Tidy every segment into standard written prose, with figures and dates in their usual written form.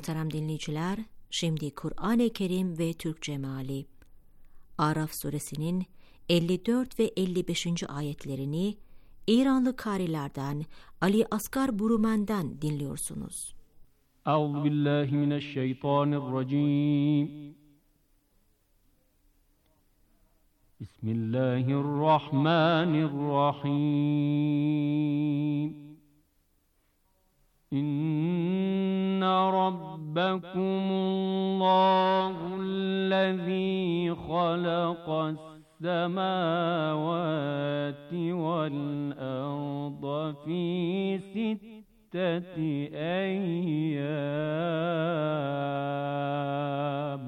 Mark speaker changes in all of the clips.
Speaker 1: Muhterem dinleyiciler, şimdi Kur'an-ı Kerim ve Türkçe meali. Araf suresinin 54 ve 55. ayetlerini İranlı karilerden Ali Asgar Burumen'den dinliyorsunuz.
Speaker 2: Euzubillahimineşşeytanirracim. Bismillahirrahmanirrahim. İnne rabbekumullâhullezî halaqas-semâvâti vel-arda fî sitteti eyyâm.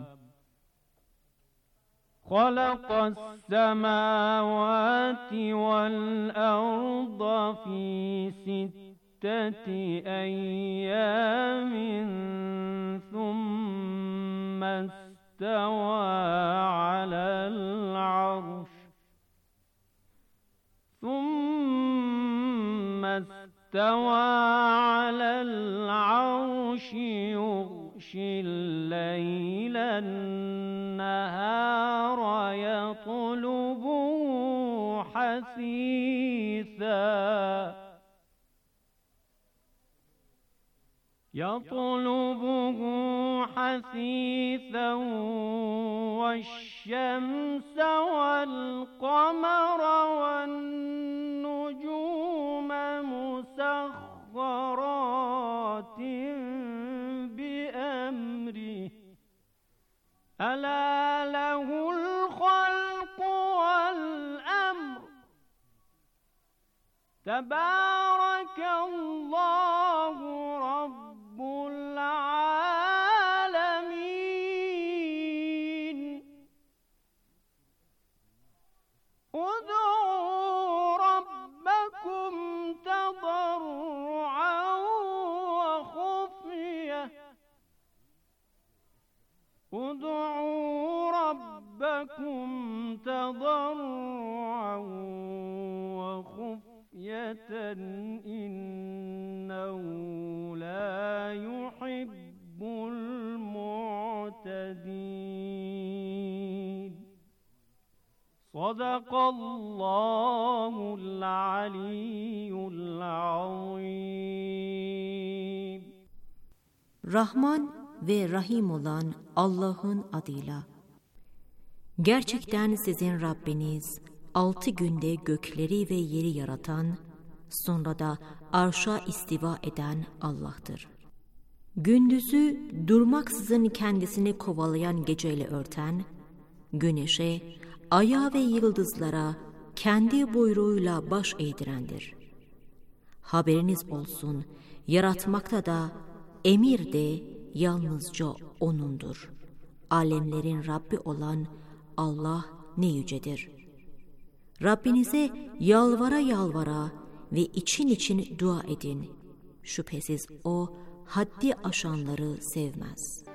Speaker 2: خلق السماوات والأرض في ستة أيام ثم استوى على العرش يغشي الليل النهار يطلبه حثيثا والشمس والقمر والنجوم مسخرات بأمره ألا له الخلق والأمر تبارك الله رب العالمين ادعوا ربكم تضرعا وخفية إنه لا يحب المعتدين صدق الله العلي العظيم.
Speaker 1: Rahman ve Rahim olan Allah'ın adıyla. Gerçekten sizin Rabbiniz 6 günde gökleri ve yeri yaratan, sonra da arşa istiva eden Allah'tır. Gündüzü durmaksızın kendisini kovalayan geceyle örten, güneşe, aya ve yıldızlara kendi buyruğuyla baş eğdirendir. Haberiniz olsun, yaratmakta da, emir de yalnızca O'nundur. Alemlerin Rabbi olan Allah ne yücedir. Rabbinize yalvara yalvara ve için için dua edin. Şüphesiz O haddi aşanları sevmez.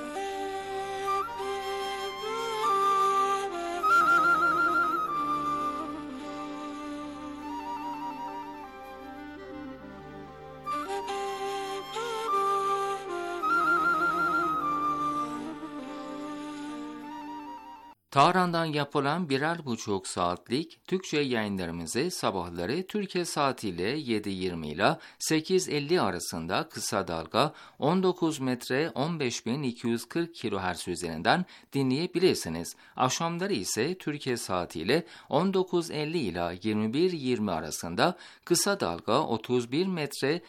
Speaker 3: Tahran'dan yapılan 1,5 saatlik Türkçe yayınlarımızı sabahları Türkiye saatiyle 7:20 ile 8:50 arasında kısa dalga 19 metre 15.240 kHz üzerinden dinleyebilirsiniz. Akşamları ise Türkiye saatiyle 19:50 ile 21:20 arasında kısa dalga 31 metre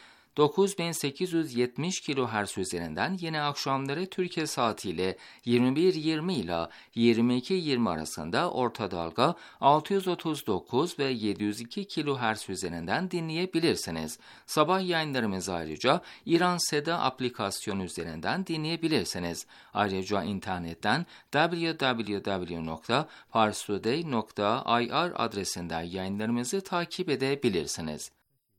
Speaker 3: 9870 kHz üzerinden yine akşamları Türkiye saatiyle 21:20 ile 22:20 arasında orta dalga 639 ve 702 kHz üzerinden dinleyebilirsiniz. Sabah yayınlarımızı ayrıca İran Seda aplikasyonu üzerinden dinleyebilirsiniz. Ayrıca internetten www.parstoday.ir adresinden yayınlarımızı takip edebilirsiniz.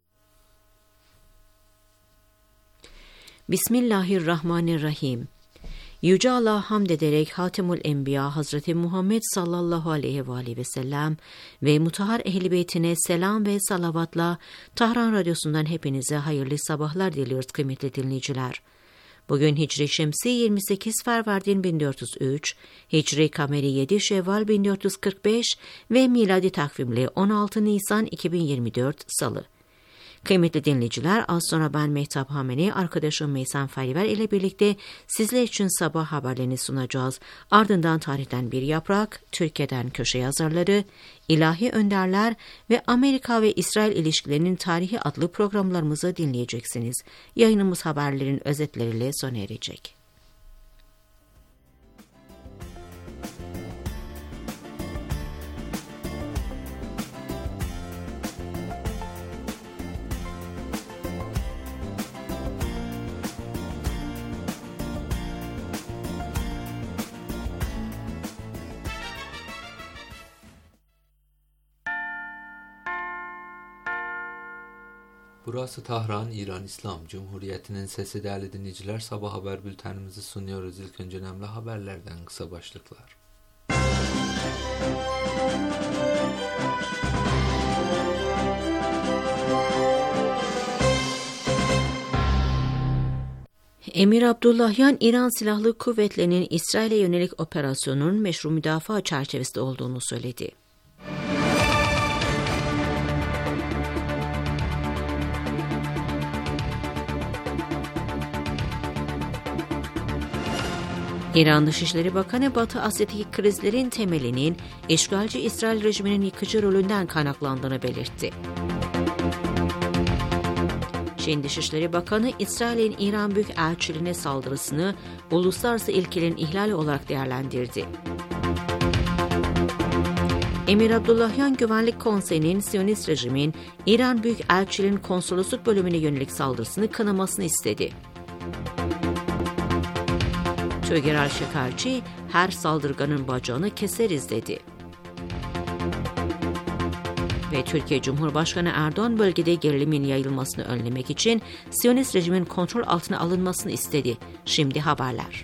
Speaker 1: Bismillahirrahmanirrahim. Yüce Allah'a hamd ederek Hatemül Enbiya Hazreti Muhammed sallallahu aleyhi ve aleyhi ve sellem ve mutahhar ehl-i beytine selam ve salavatla Tahran Radyosu'ndan hepinize hayırlı sabahlar diliyoruz kıymetli dinleyiciler. Bugün Hicri Şemsi 28 Fervardin 1403, Hicri Kameri 7 Şevval 1445 ve miladi takvimli 16 Nisan 2024 Salı. Kıymetli dinleyiciler, az sonra ben Mehtap Hameni, arkadaşım Meysan Feriver ile birlikte sizler için sabah haberlerini sunacağız. Ardından tarihten bir yaprak, Türkiye'den köşe yazarları, ilahi önderler ve Amerika ve İsrail ilişkilerinin tarihi adlı programlarımızı dinleyeceksiniz. Yayınımız haberlerin özetleriyle sona erecek.
Speaker 4: Burası Tahran, İran İslam Cumhuriyeti'nin sesi. Değerli dinleyiciler, sabah haber bültenimizi sunuyoruz. İlk önce önemli haberlerden kısa başlıklar.
Speaker 1: Emir Abdullahyan, İran Silahlı Kuvvetleri'nin İsrail'e yönelik operasyonun meşru müdafaa çerçevesinde olduğunu söyledi. İran Dışişleri Bakanı, Batı Asya'daki krizlerin temelinin işgalci İsrail rejiminin yıkıcı rolünden kaynaklandığını belirtti. Çin Dışişleri Bakanı, İsrail'in İran Büyükelçiliğine saldırısını uluslararası ilkelerin ihlali olarak değerlendirdi. Emir Abdullahyan, Güvenlik Konseyi'nin Siyonist rejimin İran Büyükelçiliğinin konsolosluk bölümüne yönelik saldırısını kınamasını istedi. Tögeral Şekerci, her saldırganın bacağını keseriz dedi. Ve Türkiye Cumhurbaşkanı Erdoğan, bölgede gerilimin yayılmasını önlemek için Siyonist rejimin kontrol altına alınmasını istedi. Şimdi haberler.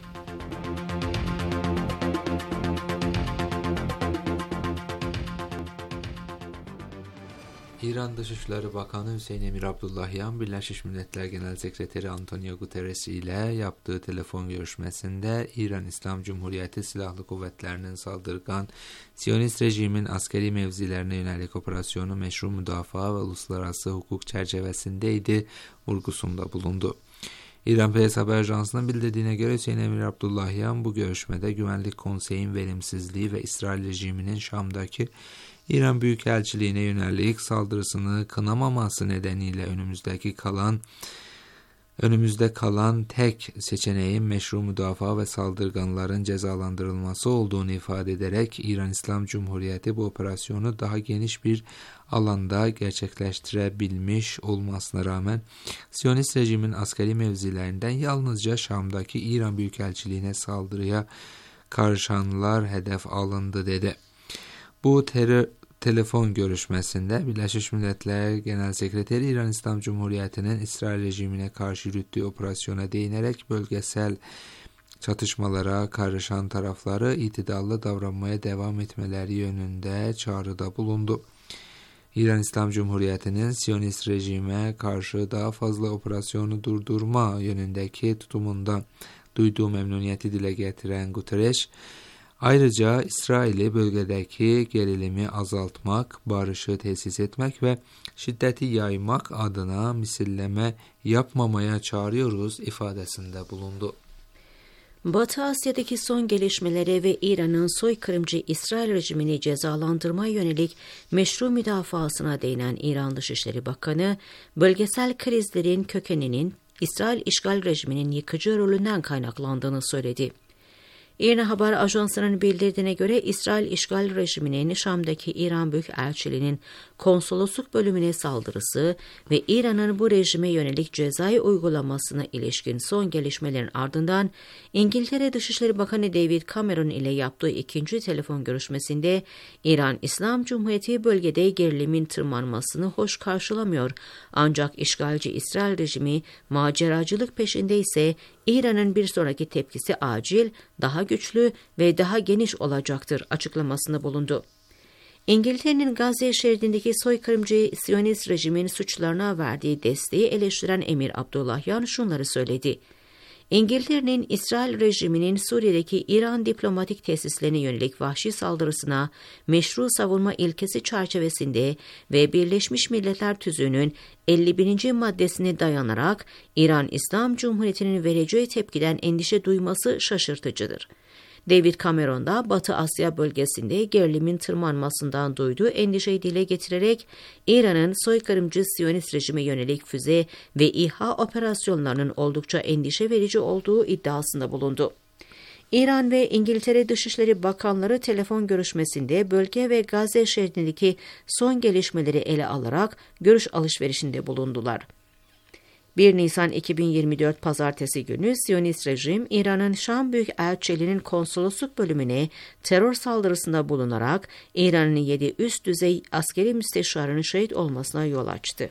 Speaker 4: İran Dışişleri Bakanı Hüseyin Emir Abdullahyan, Birleşmiş Milletler Genel Sekreteri Antonio Guterres ile yaptığı telefon görüşmesinde İran İslam Cumhuriyeti Silahlı Kuvvetleri'nin saldırgan Siyonist rejimin askeri mevzilerine yönelik operasyonu meşru müdafaa ve uluslararası hukuk çerçevesindeydi vurgusunda bulundu. İran Press Haber Ajansı'nın bildirdiğine göre Hüseyin Emir Abdullahyan bu görüşmede Güvenlik Konseyi'nin verimsizliği ve İsrail rejiminin Şam'daki İran Büyükelçiliğine yönelik saldırısını kınamaması nedeniyle önümüzde kalan tek seçeneğin meşru müdafaa ve saldırganların cezalandırılması olduğunu ifade ederek İran İslam Cumhuriyeti bu operasyonu daha geniş bir alanda gerçekleştirebilmiş olmasına rağmen Siyonist rejimin askeri mevzilerinden yalnızca Şam'daki İran Büyükelçiliğine saldırıya karışanlar hedef alındı dedi. Bu telefon görüşmesinde Birleşmiş Milletler Genel Sekreteri İran İslam Cumhuriyeti'nin İsrail rejimine karşı yürüttüğü operasyona değinerek bölgesel çatışmalara karışan tarafları itidallı davranmaya devam etmeleri yönünde çağrıda bulundu. İran İslam Cumhuriyeti'nin Siyonist rejime karşı daha fazla operasyonu durdurma yönündeki tutumundan duyduğu memnuniyeti dile getiren Guterres, ayrıca İsrail'i bölgedeki gerilimi azaltmak, barışı tesis etmek ve şiddeti yaymak adına misilleme yapmamaya çağırıyoruz ifadesinde bulundu.
Speaker 1: Batı Asya'daki son gelişmelere ve İran'ın soykırımcı İsrail rejimini cezalandırmaya yönelik meşru müdafasına değinen İran Dışişleri Bakanı, bölgesel krizlerin kökeninin İsrail işgal rejiminin yıkıcı rolünden kaynaklandığını söyledi. İRNA Haber Ajansı'nın bildirdiğine göre İsrail işgal rejiminin Şam'daki İran Büyükelçiliğinin konsolosluk bölümüne saldırısı ve İran'ın bu rejime yönelik cezai uygulamasına ilişkin son gelişmelerin ardından İngiltere Dışişleri Bakanı David Cameron ile yaptığı ikinci telefon görüşmesinde İran İslam Cumhuriyeti bölgede gerilimin tırmanmasını hoş karşılamıyor. Ancak işgalci İsrail rejimi maceracılık peşinde ise İran'ın bir sonraki tepkisi acil, daha güçlü ve daha geniş olacaktır açıklamasında bulundu. İngiltere'nin Gazze şeridindeki soykırımcı Siyonist rejimin suçlarına verdiği desteği eleştiren Emir Abdullahyan şunları söyledi. İngiltere'nin İsrail rejiminin Suriye'deki İran diplomatik tesislerine yönelik vahşi saldırısına meşru savunma ilkesi çerçevesinde ve Birleşmiş Milletler Tüzüğü'nün 51. maddesine dayanarak İran İslam Cumhuriyeti'nin vereceği tepkiden endişe duyması şaşırtıcıdır. David Cameron da Batı Asya bölgesinde gerilimin tırmanmasından duyduğu endişeyi dile getirerek İran'ın soykırımcı Siyonist rejime yönelik füze ve İHA operasyonlarının oldukça endişe verici olduğu iddiasında bulundu. İran ve İngiltere Dışişleri Bakanları telefon görüşmesinde bölge ve Gazze şeridindeki son gelişmeleri ele alarak görüş alışverişinde bulundular. 1 Nisan 2024 Pazartesi günü Siyonist rejim, İran'ın Şam Büyükelçiliği'nin konsolosluk bölümüne terör saldırısında bulunarak İran'ın 7 üst düzey askeri müsteşarının şehit olmasına yol açtı.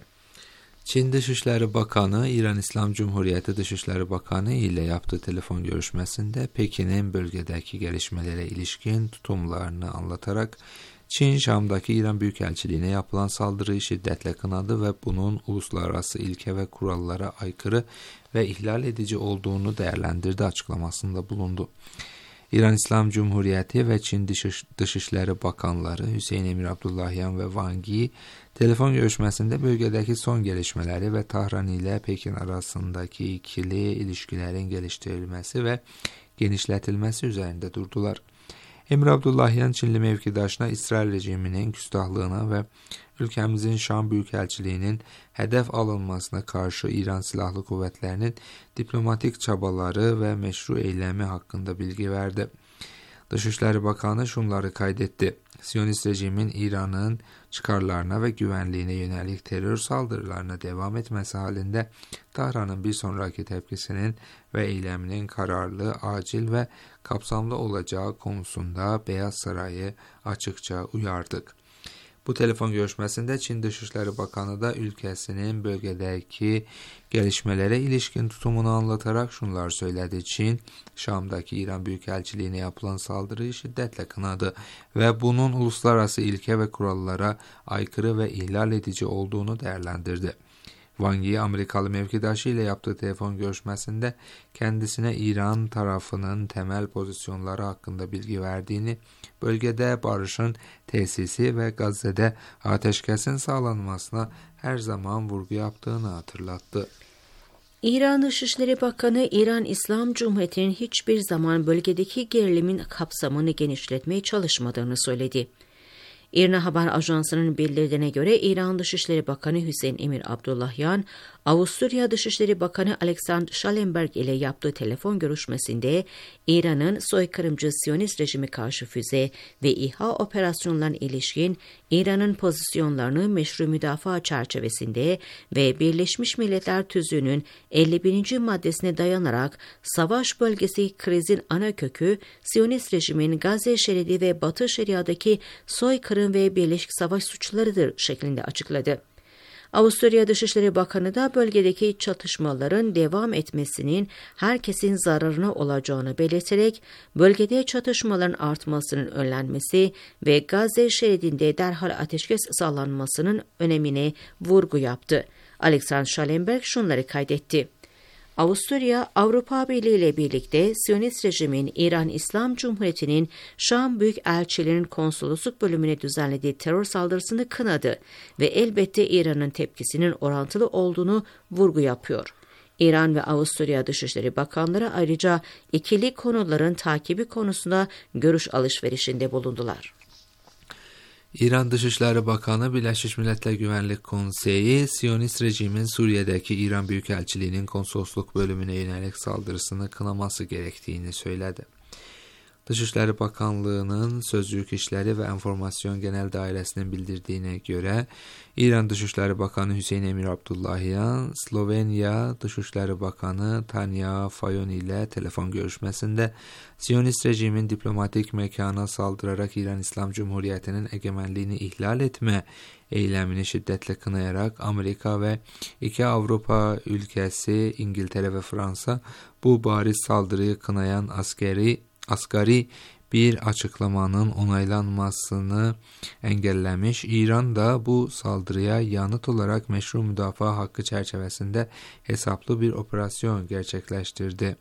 Speaker 4: Çin Dışişleri Bakanı, İran İslam Cumhuriyeti Dışişleri Bakanı ile yaptığı telefon görüşmesinde Pekin'in bölgedeki gelişmelere ilişkin tutumlarını anlatarak Çin, Şam'daki İran Büyükelçiliğine yapılan saldırıyı şiddetle kınadı ve bunun uluslararası ilke ve kurallara aykırı ve ihlal edici olduğunu değerlendirdi açıklamasında bulundu. İran İslam Cumhuriyeti ve Çin Dışişleri Bakanları Hüseyin Emir Abdullahian ve Wang Yi telefon görüşmesinde bölgedeki son gelişmeleri ve Tahran ile Pekin arasındaki ikili ilişkilerin geliştirilmesi ve genişletilmesi üzerinde durdular. Emir Abdullahian, Çinli mevkidaşına İsrail rejiminin küstahlığına ve ülkemizin Şam Büyükelçiliğinin hedef alınmasına karşı İran Silahlı Kuvvetleri'nin diplomatik çabaları ve meşru eylemi hakkında bilgi verdi. Dışişleri Bakanı şunları kaydetti. Siyonist rejimin İran'ın çıkarlarına ve güvenliğine yönelik terör saldırılarına devam etmesi halinde Tahran'ın bir sonraki tepkisinin ve eyleminin kararlı, acil ve kapsamlı olacağı konusunda Beyaz Saray'ı açıkça uyardık. Bu telefon görüşmesinde Çin Dışişleri Bakanı da ülkesinin bölgedeki gelişmelere ilişkin tutumunu anlatarak şunlar söyledi. Çin, Şam'daki İran Büyükelçiliğine yapılan saldırıyı şiddetle kınadı ve bunun uluslararası ilke ve kurallara aykırı ve ihlal edici olduğunu değerlendirdi. Wang Yi, Amerikalı mevkidaşı ile yaptığı telefon görüşmesinde kendisine İran tarafının temel pozisyonları hakkında bilgi verdiğini, bölgede barışın tesisi ve Gazze'de ateşkesin sağlanmasına her zaman vurgu yaptığını hatırlattı.
Speaker 1: İran Dışişleri Bakanı, İran İslam Cumhuriyeti'nin hiçbir zaman bölgedeki gerilimin kapsamını genişletmeye çalışmadığını söyledi. İRNA Haber Ajansı'nın bildirdiğine göre İran Dışişleri Bakanı Hüseyin Emir Abdullahian, Avusturya Dışişleri Bakanı Alexander Schallenberg ile yaptığı telefon görüşmesinde İran'ın soykırımcı Siyonist rejimi karşı füze ve İHA operasyonlarına ilişkin İran'ın pozisyonlarını meşru müdafaa çerçevesinde ve Birleşmiş Milletler Tüzüğü'nün 51. maddesine dayanarak savaş bölgesi krizin ana kökü Siyonist rejimin Gazze şeridi ve Batı Şeria'daki soykırım ve birleşik savaş suçlarıdır şeklinde açıkladı. Avusturya Dışişleri Bakanı da bölgedeki çatışmaların devam etmesinin herkesin zararına olacağını belirterek bölgede çatışmaların artmasının önlenmesi ve Gazze şeridinde derhal ateşkes sağlanmasının önemine vurgu yaptı. Alexander Schallenberg şunları kaydetti. Avusturya, Avrupa Birliği ile birlikte Siyonist rejimin İran İslam Cumhuriyeti'nin Şam Büyükelçiliği'nin konsolosluk bölümüne düzenlediği terör saldırısını kınadı ve elbette İran'ın tepkisinin orantılı olduğunu vurgu yapıyor. İran ve Avusturya Dışişleri Bakanları ayrıca ikili konuların takibi konusunda görüş alışverişinde bulundular.
Speaker 4: İran Dışişleri Bakanı, Birleşmiş Milletler Güvenlik Konseyi, Siyonist rejimin Suriye'deki İran Büyükelçiliği'nin konsolosluk bölümüne yönelik saldırısını kınaması gerektiğini söyledi. Dışişleri Bakanlığı'nın Sözcülük İşleri ve Enformasyon Genel Dairesi'nin bildirdiğine göre İran Dışişleri Bakanı Hüseyin Emir Abdullahian, Slovenya Dışişleri Bakanı Tanya Fayon ile telefon görüşmesinde Siyonist rejimin diplomatik mekana saldırarak İran İslam Cumhuriyeti'nin egemenliğini ihlal etme eylemini şiddetle kınayarak Amerika ve 2 Avrupa ülkesi İngiltere ve Fransa bu bariz saldırıyı kınayan asgari bir açıklamanın onaylanmasını engellemiş. İran da bu saldırıya yanıt olarak meşru müdafaa hakkı çerçevesinde hesaplı bir operasyon gerçekleştirdi.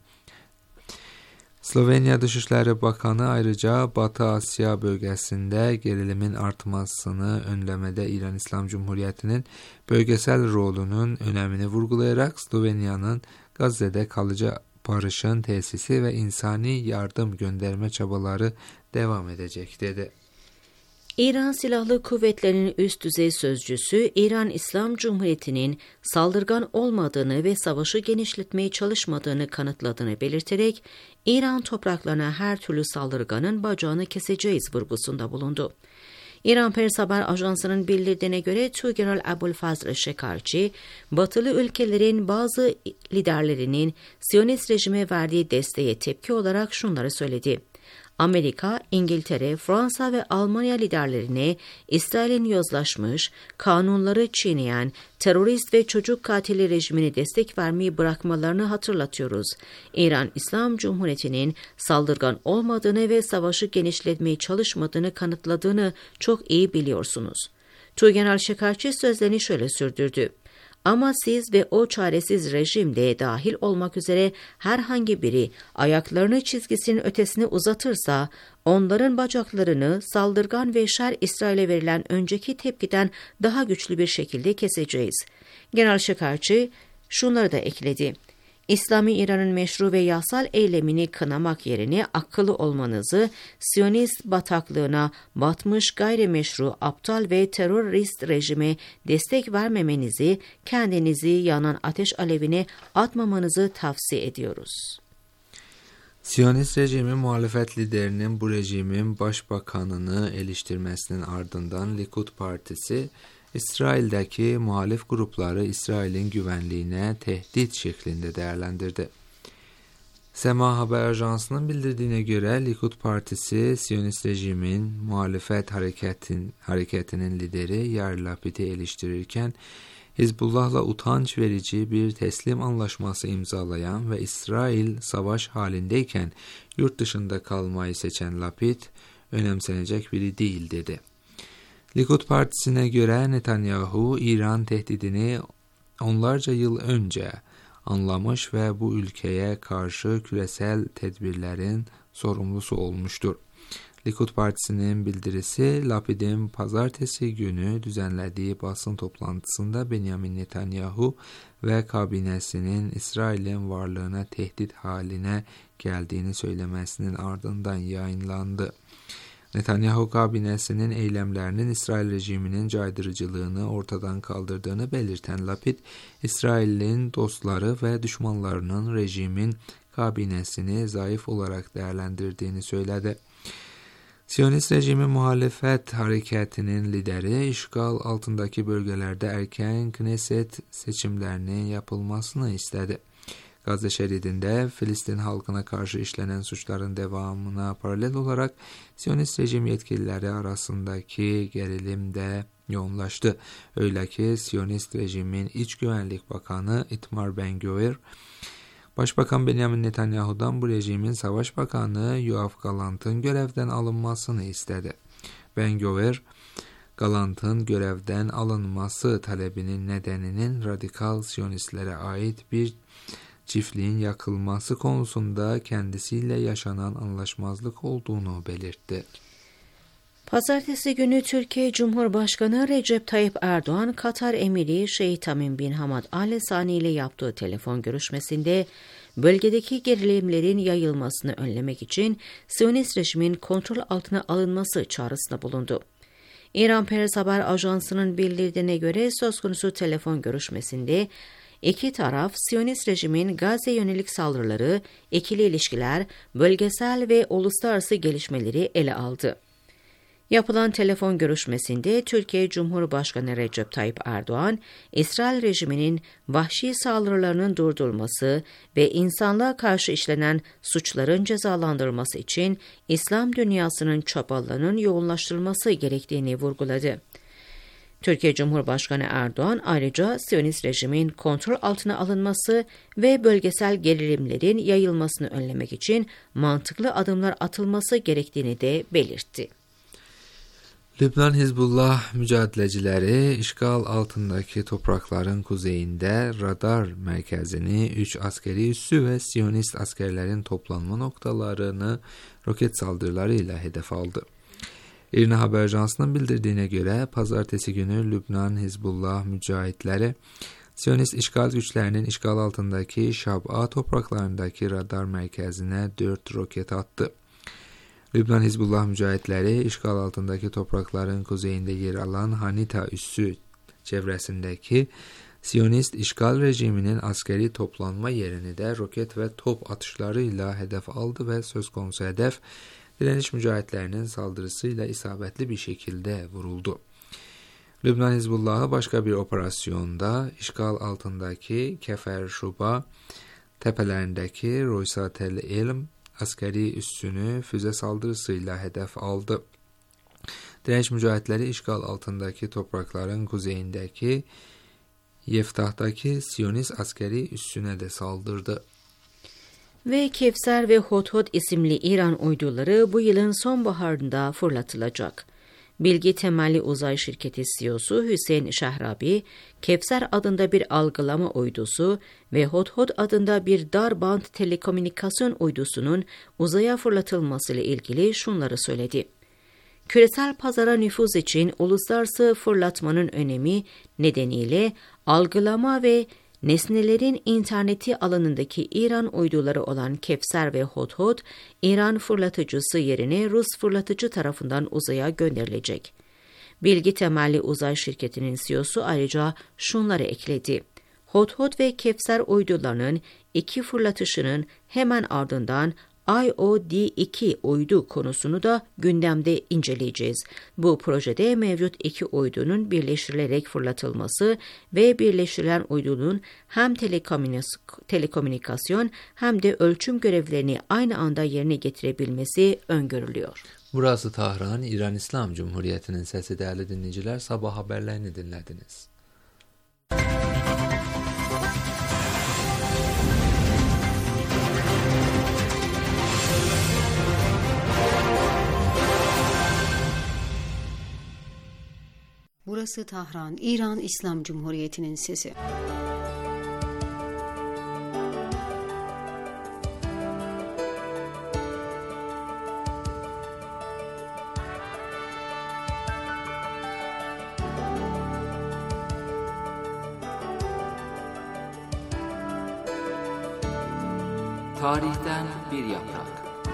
Speaker 4: Slovenya Dışişleri Bakanı ayrıca Batı Asya bölgesinde gerilimin artmasını önlemede İran İslam Cumhuriyeti'nin bölgesel rolünün önemini vurgulayarak Slovenya'nın Gazze'de kalıcı barışın tesisi ve insani yardım gönderme çabaları devam edecek dedi.
Speaker 1: İran Silahlı Kuvvetleri'nin üst düzey sözcüsü, İran İslam Cumhuriyeti'nin saldırgan olmadığını ve savaşı genişletmeye çalışmadığını kanıtladığını belirterek, İran topraklarına her türlü saldırganın bacağını keseceğiz vurgusunda bulundu. İran Pers Haber Ajansı'nın bildirdiğine göre Tugeneral Abulfazl Shekarchi, batılı ülkelerin bazı liderlerinin Siyonist rejime verdiği desteğe tepki olarak şunları söyledi. Amerika, İngiltere, Fransa ve Almanya liderlerine İsrail'in yozlaşmış, kanunları çiğneyen, terörist ve çocuk katili rejimine destek vermeyi bırakmalarını hatırlatıyoruz. İran İslam Cumhuriyeti'nin saldırgan olmadığını ve savaşı genişletmeye çalışmadığını kanıtladığını çok iyi biliyorsunuz. Tugeneral Shekarchi sözlerini şöyle sürdürdü. Ama siz ve o çaresiz rejim de dahil olmak üzere herhangi biri ayaklarını çizgisinin ötesine uzatırsa, onların bacaklarını saldırgan ve şer İsrail'e verilen önceki tepkiden daha güçlü bir şekilde keseceğiz. General Shekarchi şunları da ekledi. İslami İran'ın meşru ve yasal eylemini kınamak yerine akıllı olmanızı, Siyonist bataklığına batmış gayrimeşru, aptal ve terörist rejime destek vermemenizi, kendinizi yanan ateş alevine atmamanızı tavsiye ediyoruz.
Speaker 4: Siyonist rejimi muhalefet liderinin bu rejimin başbakanını eleştirmesinin ardından Likud Partisi, İsrail'deki muhalif grupları İsrail'in güvenliğine tehdit şeklinde değerlendirdi. Sema Haber Ajansı'nın bildirdiğine göre Likud Partisi, Siyonist rejimin muhalefet hareketinin lideri Yair Lapid'i eleştirirken, Hizbullah'la utanç verici bir teslim anlaşması imzalayan ve İsrail savaş halindeyken yurt dışında kalmayı seçen Lapid, önemsenecek biri değil dedi. Likud Partisi'ne göre Netanyahu, İran tehdidini onlarca yıl önce anlamış ve bu ülkeye karşı küresel tedbirlerin sorumlusu olmuştur. Likud Partisi'nin bildirisi, Lapid'in pazartesi günü düzenlediği basın toplantısında Benjamin Netanyahu ve kabinesinin İsrail'in varlığına tehdit haline geldiğini söylemesinin ardından yayınlandı. Netanyahu kabinesinin eylemlerinin İsrail rejiminin caydırıcılığını ortadan kaldırdığını belirten Lapid, İsrail'in dostları ve düşmanlarının rejimin kabinesini zayıf olarak değerlendirdiğini söyledi. Siyonist rejimi muhalefet hareketinin lideri, işgal altındaki bölgelerde erken Knesset seçimlerinin yapılmasını istedi. Gazze şeridinde Filistin halkına karşı işlenen suçların devamına paralel olarak Siyonist rejim yetkilileri arasındaki gerilim de yoğunlaştı. Öyle ki Siyonist rejimin İç Güvenlik Bakanı Itamar Ben-Gvir, Başbakan Benjamin Netanyahu'dan bu rejimin Savaş Bakanı Yoav Gallant'ın görevden alınmasını istedi. Ben-Gvir, Gallant'ın görevden alınması talebinin nedeninin radikal Siyonistlere ait bir çiftliğin yakılması konusunda kendisiyle yaşanan anlaşmazlık olduğunu belirtti.
Speaker 1: Pazartesi günü Türkiye Cumhurbaşkanı Recep Tayyip Erdoğan, Katar Emiri Şeyh Tamim bin Hamad Al Thani ile yaptığı telefon görüşmesinde bölgedeki gerilimlerin yayılmasını önlemek için Siyonist rejimin kontrol altına alınması çağrısında bulundu. İran Pers Haber Ajansı'nın bildirdiğine göre söz konusu telefon görüşmesinde İki taraf, Siyonist rejimin Gazze yönelik saldırıları, ikili ilişkiler, bölgesel ve uluslararası gelişmeleri ele aldı. Yapılan telefon görüşmesinde Türkiye Cumhurbaşkanı Recep Tayyip Erdoğan, İsrail rejiminin vahşi saldırılarının durdurulması ve insanlığa karşı işlenen suçların cezalandırılması için İslam dünyasının çabalarının yoğunlaştırılması gerektiğini vurguladı. Türkiye Cumhurbaşkanı Erdoğan ayrıca Siyonist rejimin kontrol altına alınması ve bölgesel gerilimlerin yayılmasını önlemek için mantıklı adımlar atılması gerektiğini de belirtti.
Speaker 4: Lübnan Hizbullah mücadelecileri işgal altındaki toprakların kuzeyinde radar merkezini 3 askeri üssü ve Siyonist askerlerin toplanma noktalarını roket saldırılarıyla hedef aldı. İRNA Haber Ajansı'nın bildirdiğine göre pazartesi günü Lübnan Hizbullah mücahitleri Siyonist işgal güçlerinin işgal altındaki Şab'a topraklarındaki radar merkezine 4 roket attı. Lübnan Hizbullah mücahitleri işgal altındaki toprakların kuzeyinde yer alan Hanita üssü çevresindeki Siyonist işgal rejiminin askeri toplanma yerini de roket ve top atışlarıyla hedef aldı ve söz konusu hedef direniş mücahitlerinin saldırısıyla isabetli bir şekilde vuruldu. Lübnan Hizbullah'ı başka bir operasyonda işgal altındaki Kefer Şuba tepelerindeki Roysat el-İlm askeri üssünü füze saldırısıyla hedef aldı. Direniş mücahitleri işgal altındaki toprakların kuzeyindeki Yeftah'taki Siyonist askeri üssüne de saldırdı.
Speaker 1: Ve Kevser ve Hot isimli İran uyduları bu yılın sonbaharında fırlatılacak. Bilgi temelli uzay şirketi CEO'su Hüseyin Şehrabi, Kevser adında bir algılama uydusu ve Hot adında bir dar band telekomünikasyon uydusunun uzaya fırlatılmasıyla ilgili şunları söyledi. Küresel pazara nüfuz için uluslararası fırlatmanın önemi nedeniyle algılama ve nesnelerin interneti alanındaki İran uyduları olan Kevser ve Hot, İran fırlatıcısı yerine Rus fırlatıcı tarafından uzaya gönderilecek. Bilgi temelli uzay şirketinin CEO'su ayrıca şunları ekledi. Hot ve Kevser uydularının 2 fırlatışının hemen ardından IOD-2 uydu konusunu da gündemde inceleyeceğiz. Bu projede mevcut 2 uydunun birleştirilerek fırlatılması ve birleştirilen uydunun hem telekomünikasyon hem de ölçüm görevlerini aynı anda yerine getirebilmesi öngörülüyor.
Speaker 4: Burası Tahran, İran İslam Cumhuriyeti'nin sesi değerli dinleyiciler. Sabah haberlerini dinlediniz.
Speaker 5: Burası Tahran, İran İslam Cumhuriyeti'nin sesi.
Speaker 3: Tarihten bir yaprak.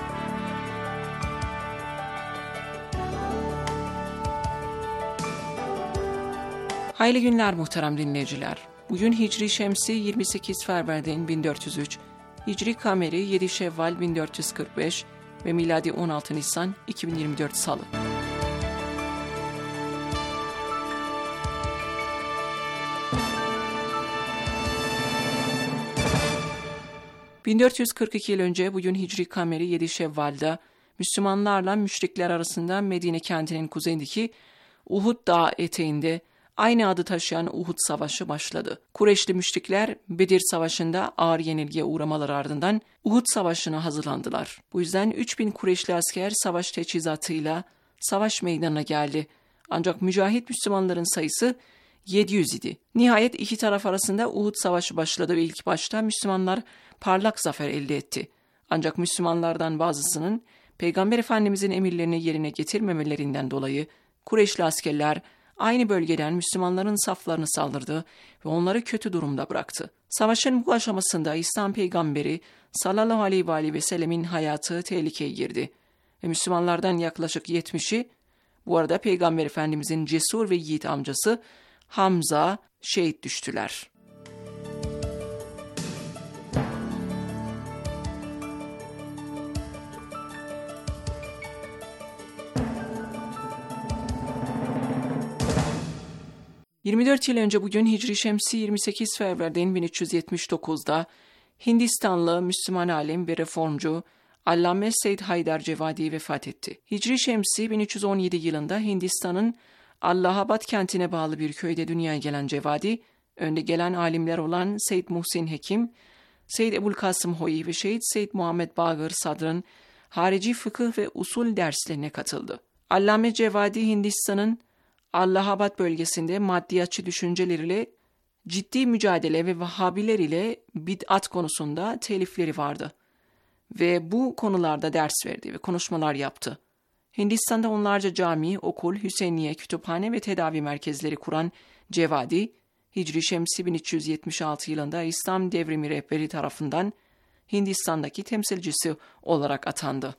Speaker 6: Hayırlı günler muhterem dinleyiciler. Bugün Hicri Şemsi 28 Fevri'den 1403, Hicri Kameri 7 Şevval 1445 ve miladi 16 Nisan 2024 Salı. ...1442 yıl önce bugün Hicri Kameri 7 Şevval'da Müslümanlarla müşrikler arasında Medine kentinin kuzeyindeki Uhud Dağı eteğinde aynı adı taşıyan Uhud Savaşı başladı. Kureyşli müşrikler Bedir Savaşı'nda ağır yenilgiye uğramaları ardından Uhud Savaşı'na hazırlandılar. Bu yüzden 3000 Kureyşli asker savaş teçhizatıyla savaş meydanına geldi. Ancak mücahit Müslümanların sayısı 700 idi. Nihayet iki taraf arasında Uhud Savaşı başladı ve ilk başta Müslümanlar parlak zafer elde etti. Ancak Müslümanlardan bazısının Peygamber Efendimizin emirlerini yerine getirmemelerinden dolayı Kureyşli askerler aynı bölgeden Müslümanların saflarını saldırdı ve onları kötü durumda bıraktı. Savaşın bu aşamasında İslam Peygamberi sallallahu aleyhi ve sellemin hayatı tehlikeye girdi ve Müslümanlardan yaklaşık 70'i, bu arada Peygamber Efendimizin cesur ve yiğit amcası Hamza şehit düştüler. ...24 yıl önce bugün Hicri Şemsi 28 Fevri'den 1379'da... ...Hindistanlı Müslüman alim ve reformcu... ...Allame Seyyid Haydar Cevadi vefat etti. Hicri Şemsi 1317 yılında Hindistan'ın Allahabad kentine bağlı bir köyde dünyaya gelen Cevadi, önde gelen alimler olan Seyyid Muhsin Hekim, Seyyid Ebu'l-Kasım Hoyi ve Şehit Seyyid Muhammed Baqir Sadr'ın harici fıkıh ve usul derslerine katıldı. Allame Cevadi, Hindistan'ın Allahabad bölgesinde maddiyatçı düşünceleriyle ciddi mücadele ve Vahhabiler ile bid'at konusunda telifleri vardı ve bu konularda ders verdi ve konuşmalar yaptı. Hindistan'da onlarca cami, okul, Hüseyniye, kütüphane ve tedavi merkezleri kuran Cevadi, Hicri Şemsi 1376 yılında İslam Devrimi rehberi tarafından Hindistan'daki temsilcisi olarak atandı.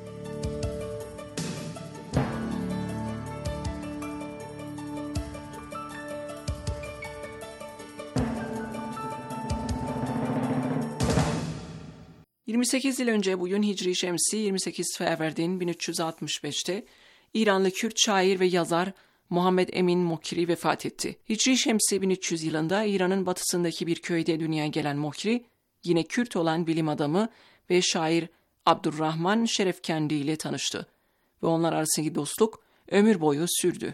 Speaker 6: ...28 yıl önce bugün Hicri Şemsi 28 Feverdin 1365'te İranlı Kürt şair ve yazar Muhammed Emin Mokri vefat etti. Hicri Şemsi 1300 yılında İran'ın batısındaki bir köyde dünyaya gelen Mokri, yine Kürt olan bilim adamı ve şair Abdurrahman Şerefkendi ile tanıştı ve onlar arasındaki dostluk ömür boyu sürdü.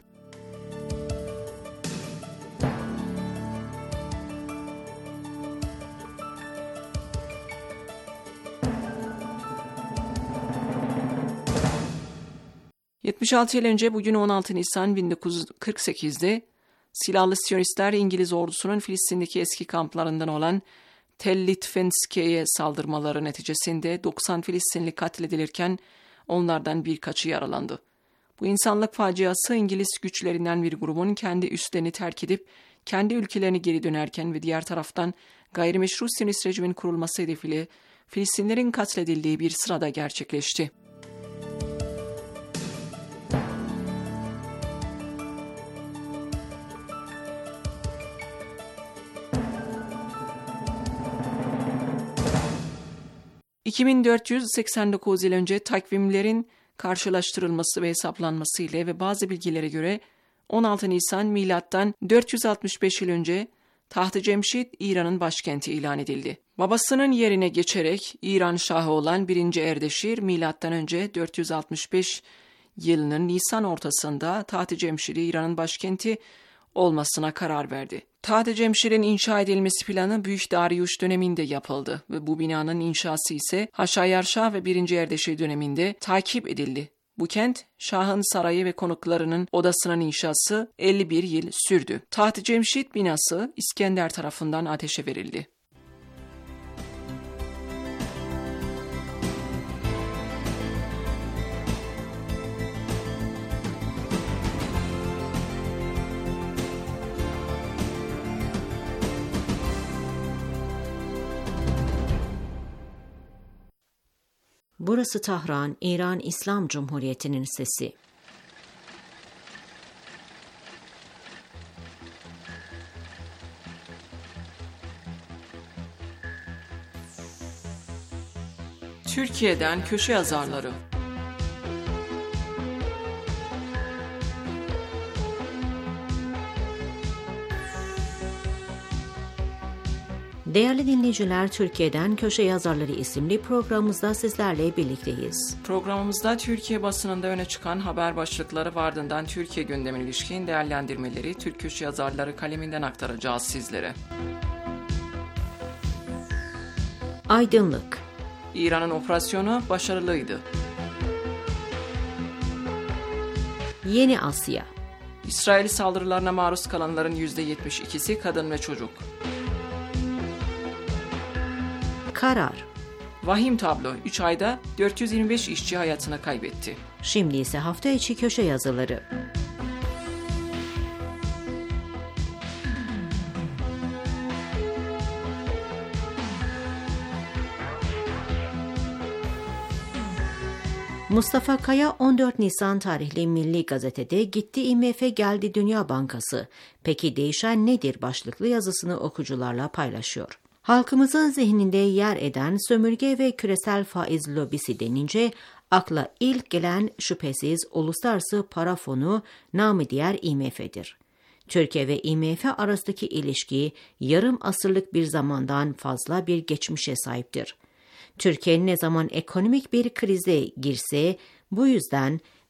Speaker 6: ...76 yıl önce bugün 16 Nisan 1948'de... ...silahlı Siyonistler İngiliz ordusunun Filistin'deki eski kamplarından olan... Tel Litvenske'ye saldırmaları neticesinde 90 Filistinli katledilirken... ...onlardan birkaçı yaralandı. Bu insanlık faciası İngiliz güçlerinden bir grubun kendi üslerini terk edip... ...kendi ülkelerine geri dönerken ve diğer taraftan... ...gayrimeşru Siyonist rejimin kurulması hedefiyle... ...Filistinlerin katledildiği bir sırada gerçekleşti. ...2489 yıl önce takvimlerin karşılaştırılması ve hesaplanması ile ve bazı bilgilere göre 16 Nisan milattan 465 yıl önce Taht-ı Cemşid İran'ın başkenti ilan edildi. Babasının yerine geçerek İran Şahı olan 1. Erdeşir milattan önce 465 yılının Nisan ortasında Taht-ı Cemşid'i İran'ın başkenti olmasına karar verdi. Taht-ı Cemşid'in inşa edilmesi planı Büyük Dariuş döneminde yapıldı ve bu binanın inşası ise Haşayarşah ve 1. Erdeşir döneminde takip edildi. Bu kent, Şah'ın sarayı ve konuklarının odasının inşası 51 yıl sürdü. Taht-ı Cemşid binası İskender tarafından ateşe verildi.
Speaker 1: Burası Tahran, İran İslam Cumhuriyeti'nin sesi.
Speaker 6: Türkiye'den köşe yazarları.
Speaker 1: Değerli dinleyiciler, Türkiye'den Köşe Yazarları isimli programımızda sizlerle birlikteyiz.
Speaker 6: Programımızda Türkiye basınında öne çıkan haber başlıkları ve ardından Türkiye gündemine ilişkin değerlendirmeleri Türk köşe yazarları kaleminden aktaracağız sizlere.
Speaker 1: Aydınlık.
Speaker 6: İran'ın operasyonu başarılıydı.
Speaker 1: Yeni Asya.
Speaker 6: İsrail saldırılarına maruz kalanların %72'si kadın ve çocuk.
Speaker 1: Karar.
Speaker 6: Vahim tablo, 3 ayda 425 işçi hayatını kaybetti.
Speaker 1: Şimdi ise hafta içi köşe yazıları. Mustafa Kaya 14 Nisan tarihli Milli Gazete'de "Gitti IMF, geldi Dünya Bankası. Peki değişen nedir?" başlıklı yazısını okuyucularla paylaşıyor. Halkımızın zihninde yer eden sömürge ve küresel faiz lobisi denince akla ilk gelen şüphesiz Uluslararası Para Fonu, namı diğer IMF'dir. Türkiye ve IMF arasındaki ilişki yarım asırlık bir zamandan fazla bir geçmişe sahiptir. Türkiye ne zaman ekonomik bir krize girse bu yüzden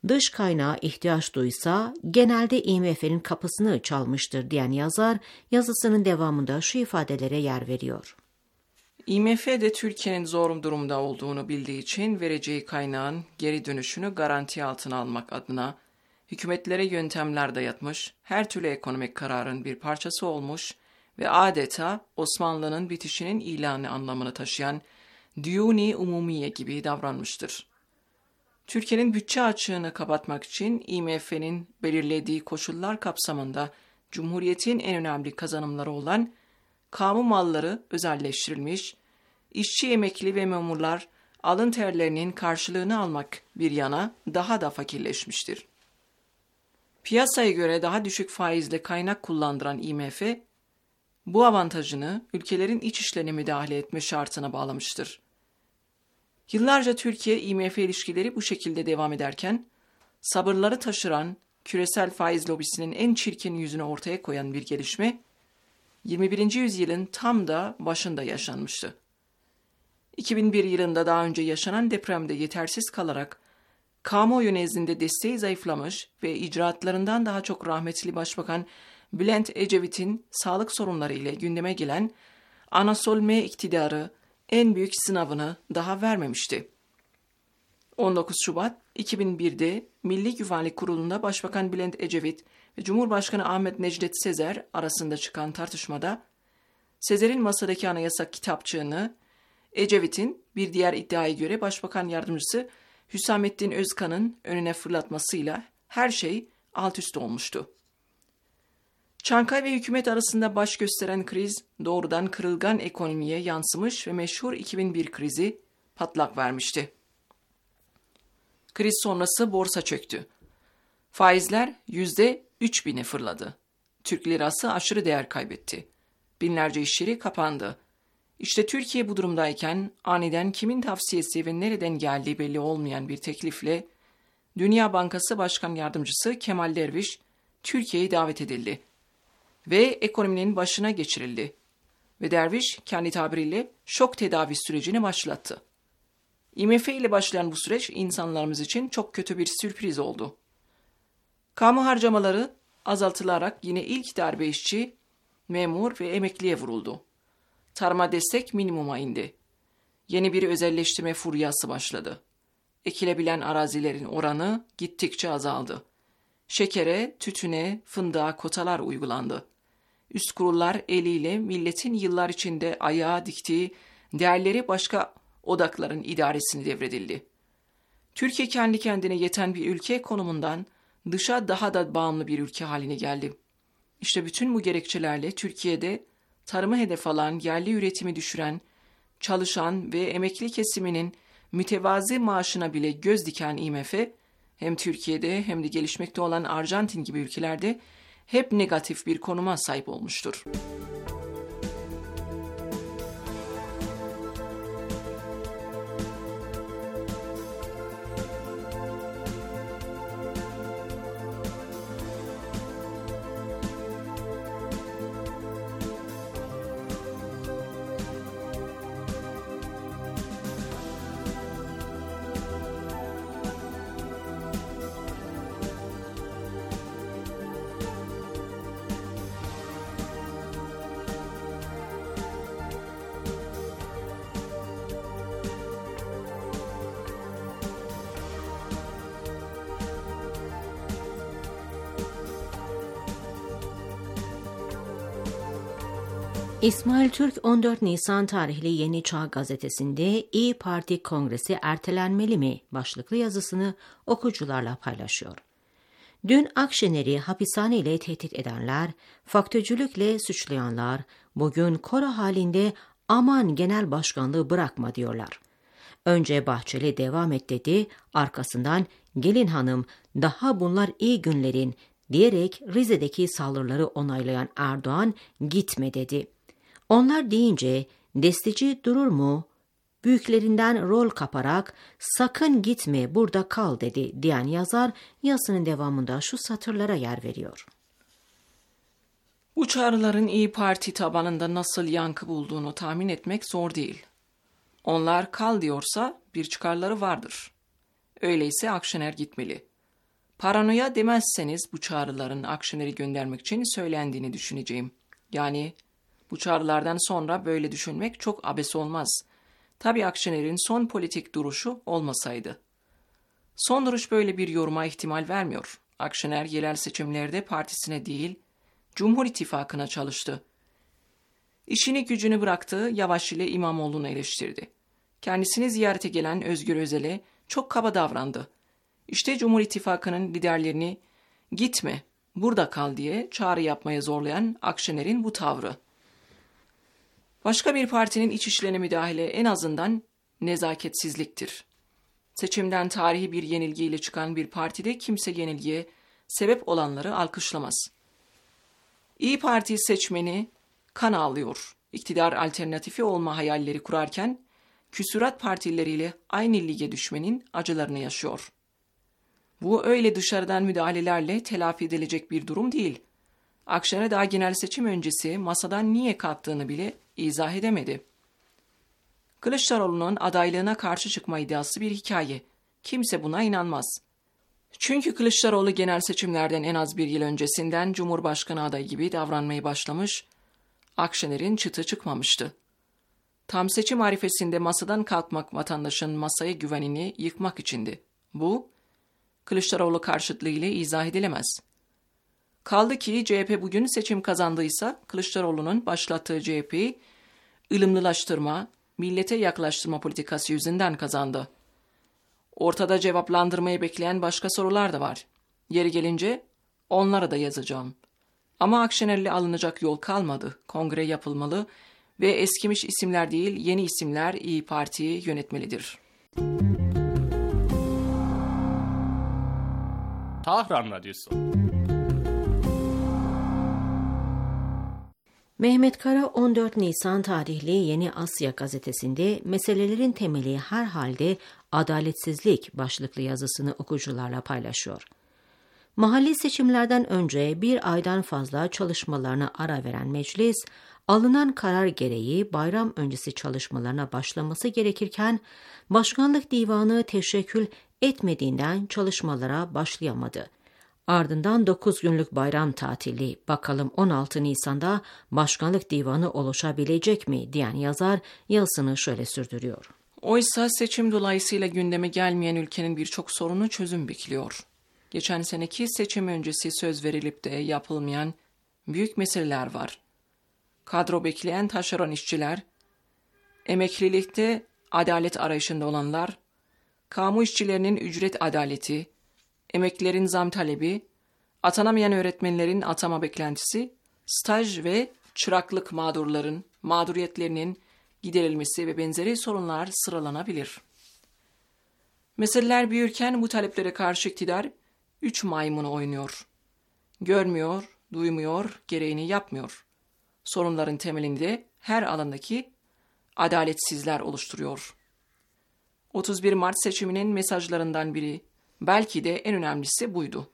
Speaker 1: dış kaynağa ihtiyaç duysa genelde IMF'nin kapısını çalmıştır diyen yazar, yazısının devamında şu ifadelere yer veriyor.
Speaker 6: IMF de Türkiye'nin zor durumda olduğunu bildiği için vereceği kaynağın geri dönüşünü garanti altına almak adına hükümetlere yöntemler dayatmış, her türlü ekonomik kararın bir parçası olmuş ve adeta Osmanlı'nın bitişinin ilanı anlamını taşıyan Diyuni Umumiye gibi davranmıştır. Türkiye'nin bütçe açığını kapatmak için IMF'nin belirlediği koşullar kapsamında Cumhuriyet'in en önemli kazanımları olan kamu malları özelleştirilmiş, işçi, emekli ve memurlar alın terlerinin karşılığını almak bir yana daha da fakirleşmiştir. Piyasaya göre daha düşük faizle kaynak kullandıran IMF, bu avantajını ülkelerin iç işlerine müdahale etme şartına bağlamıştır. Yıllarca Türkiye-IMF ilişkileri bu şekilde devam ederken, sabırları taşıran küresel faiz lobisinin en çirkin yüzünü ortaya koyan bir gelişme, 21. yüzyılın tam da başında yaşanmıştı. 2001 yılında daha önce yaşanan depremde yetersiz kalarak, kamuoyu nezdinde desteği zayıflamış ve icraatlarından daha çok rahmetli Başbakan Bülent Ecevit'in sağlık sorunları ile gündeme gelen Anasol M iktidarı en büyük sınavını daha vermemişti. 19 Şubat 2001'de Milli Güvenlik Kurulu'nda Başbakan Bülent Ecevit ve Cumhurbaşkanı Ahmet Necdet Sezer arasında çıkan tartışmada, Sezer'in masadaki anayasa kitapçığını Ecevit'in bir diğer iddiaya göre Başbakan Yardımcısı Hüsamettin Özkan'ın önüne fırlatmasıyla her şey alt üst olmuştu. Çankaya ve hükümet arasında baş gösteren kriz doğrudan kırılgan ekonomiye yansımış ve meşhur 2001 krizi patlak vermişti. Kriz sonrası borsa çöktü. Faizler %3000'e fırladı. Türk lirası aşırı değer kaybetti. Binlerce iş yeri kapandı. İşte Türkiye bu durumdayken aniden kimin tavsiyesi ve nereden geldiği belli olmayan bir teklifle Dünya Bankası Başkan Yardımcısı Kemal Derviş Türkiye'ye davet edildi ve ekonominin başına geçirildi. Ve Derviş kendi tabiriyle şok tedavi sürecini başlattı. IMF ile başlayan bu süreç insanlarımız için çok kötü bir sürpriz oldu. Kamu harcamaları azaltılarak yine ilk darbe işçi, memur ve emekliye vuruldu. Tarıma destek minimuma indi. Yeni bir özelleştirme furyası başladı. Ekilebilen arazilerin oranı gittikçe azaldı. Şekere, tütüne, fındığa kotalar uygulandı. Üst kurullar eliyle milletin yıllar içinde ayağa diktiği değerleri başka odakların idaresini devredildi. Türkiye kendi kendine yeten bir ülke konumundan dışa daha da bağımlı bir ülke haline geldi. İşte bütün bu gerekçelerle Türkiye'de tarımı hedef alan, yerli üretimi düşüren, çalışan ve emekli kesiminin mütevazi maaşına bile göz diken IMF, hem Türkiye'de hem de gelişmekte olan Arjantin gibi ülkelerde hep negatif bir konuma sahip olmuştur.
Speaker 1: İsmail Türk 14 Nisan tarihli Yeni Çağ gazetesinde İYİ Parti Kongresi ertelenmeli mi başlıklı yazısını okuyucularla paylaşıyor. Dün Akşener'i hapishane ile tehdit edenler, FETÖ'cülükle suçlayanlar bugün koro halinde aman genel başkanlığı bırakma diyorlar. Önce Bahçeli devam et dedi, arkasından gelin hanım daha bunlar iyi günlerin diyerek Rize'deki saldırıları onaylayan Erdoğan gitme dedi. Onlar deyince destici durur mu? Büyüklerinden rol kaparak sakın gitme burada kal dedi diyen yazar yazısının devamında şu satırlara yer veriyor.
Speaker 6: Bu çağrıların İYİ Parti tabanında nasıl yankı bulduğunu tahmin etmek zor değil. Onlar kal diyorsa bir çıkarları vardır. Öyleyse Akşener gitmeli. Paranoya demezseniz bu çağrıların Akşener'i göndermek için söylendiğini düşüneceğim. Yani bu çağrılardan sonra böyle düşünmek çok abes olmaz. Tabii Akşener'in son politik duruşu olmasaydı. Son duruş böyle bir yoruma ihtimal vermiyor. Akşener yerel seçimlerde partisine değil, Cumhur İttifakı'na çalıştı. İşini gücünü bıraktığı Yavaş ile İmamoğlu'nu eleştirdi. Kendisini ziyarete gelen Özgür Özel'e çok kaba davrandı. İşte Cumhur İttifakı'nın liderlerini gitme, burada kal diye çağrı yapmaya zorlayan Akşener'in bu tavrı. Başka bir partinin iç işlerine müdahale en azından nezaketsizliktir. Seçimden tarihi bir yenilgiyle çıkan bir partide kimse yenilgiye sebep olanları alkışlamaz. İYİ Parti seçmeni kan ağlıyor. İktidar alternatifi olma hayalleri kurarken küsurat partileriyle aynı lige düşmenin acılarını yaşıyor. Bu öyle dışarıdan müdahalelerle telafi edilecek bir durum değil. Akşener daha genel seçim öncesi masadan niye kalktığını bile izah edemedi. Kılıçdaroğlu'nun adaylığına karşı çıkma iddiası bir hikaye. Kimse buna inanmaz. Çünkü Kılıçdaroğlu genel seçimlerden en az bir yıl öncesinden Cumhurbaşkanı adayı gibi davranmaya başlamış, Akşener'in çıtı çıkmamıştı. Tam seçim arifesinde masadan kalkmak vatandaşın masaya güvenini yıkmak içindi. Bu, Kılıçdaroğlu karşıtlığı ile izah edilemez. Kaldı ki CHP bugün seçim kazandıysa Kılıçdaroğlu'nun başlattığı CHP'yi ılımlılaştırma, millete yaklaştırma politikası yüzünden kazandı. Ortada cevaplandırmayı bekleyen başka sorular da var. Yeri gelince onlara da yazacağım. Ama Akşener'le alınacak yol kalmadı. Kongre yapılmalı ve eskimiş isimler değil yeni isimler İYİ Parti'yi yönetmelidir.
Speaker 7: Tahran Radyosu.
Speaker 1: Mehmet Kara 14 Nisan tarihli Yeni Asya gazetesinde meselelerin temeli herhalde adaletsizlik başlıklı yazısını okuyucularla paylaşıyor. Mahalli seçimlerden önce bir aydan fazla çalışmalarına ara veren meclis, alınan karar gereği bayram öncesi çalışmalarına başlaması gerekirken, Başkanlık Divanı teşekkül etmediğinden çalışmalara başlayamadı. Ardından 9 günlük bayram tatili, bakalım 16 Nisan'da Başkanlık Divanı oluşabilecek mi diyen yazar yazısını şöyle sürdürüyor.
Speaker 6: Oysa seçim dolayısıyla gündeme gelmeyen ülkenin birçok sorunu çözüm bekliyor. Geçen seneki seçim öncesi söz verilip de yapılmayan büyük meseleler var. Kadro bekleyen taşeron işçiler, emeklilikte adalet arayışında olanlar, kamu işçilerinin ücret adaleti, emeklilerin zam talebi, atanamayan öğretmenlerin atama beklentisi, staj ve çıraklık mağdurların mağduriyetlerinin giderilmesi ve benzeri sorunlar sıralanabilir. Meseleler büyürken bu taleplere karşı iktidar 3 maymunu oynuyor. Görmüyor, duymuyor, gereğini yapmıyor. Sorunların temelinde her alandaki adaletsizler oluşturuyor. 31 Mart seçiminin mesajlarından biri, belki de en önemlisi buydu.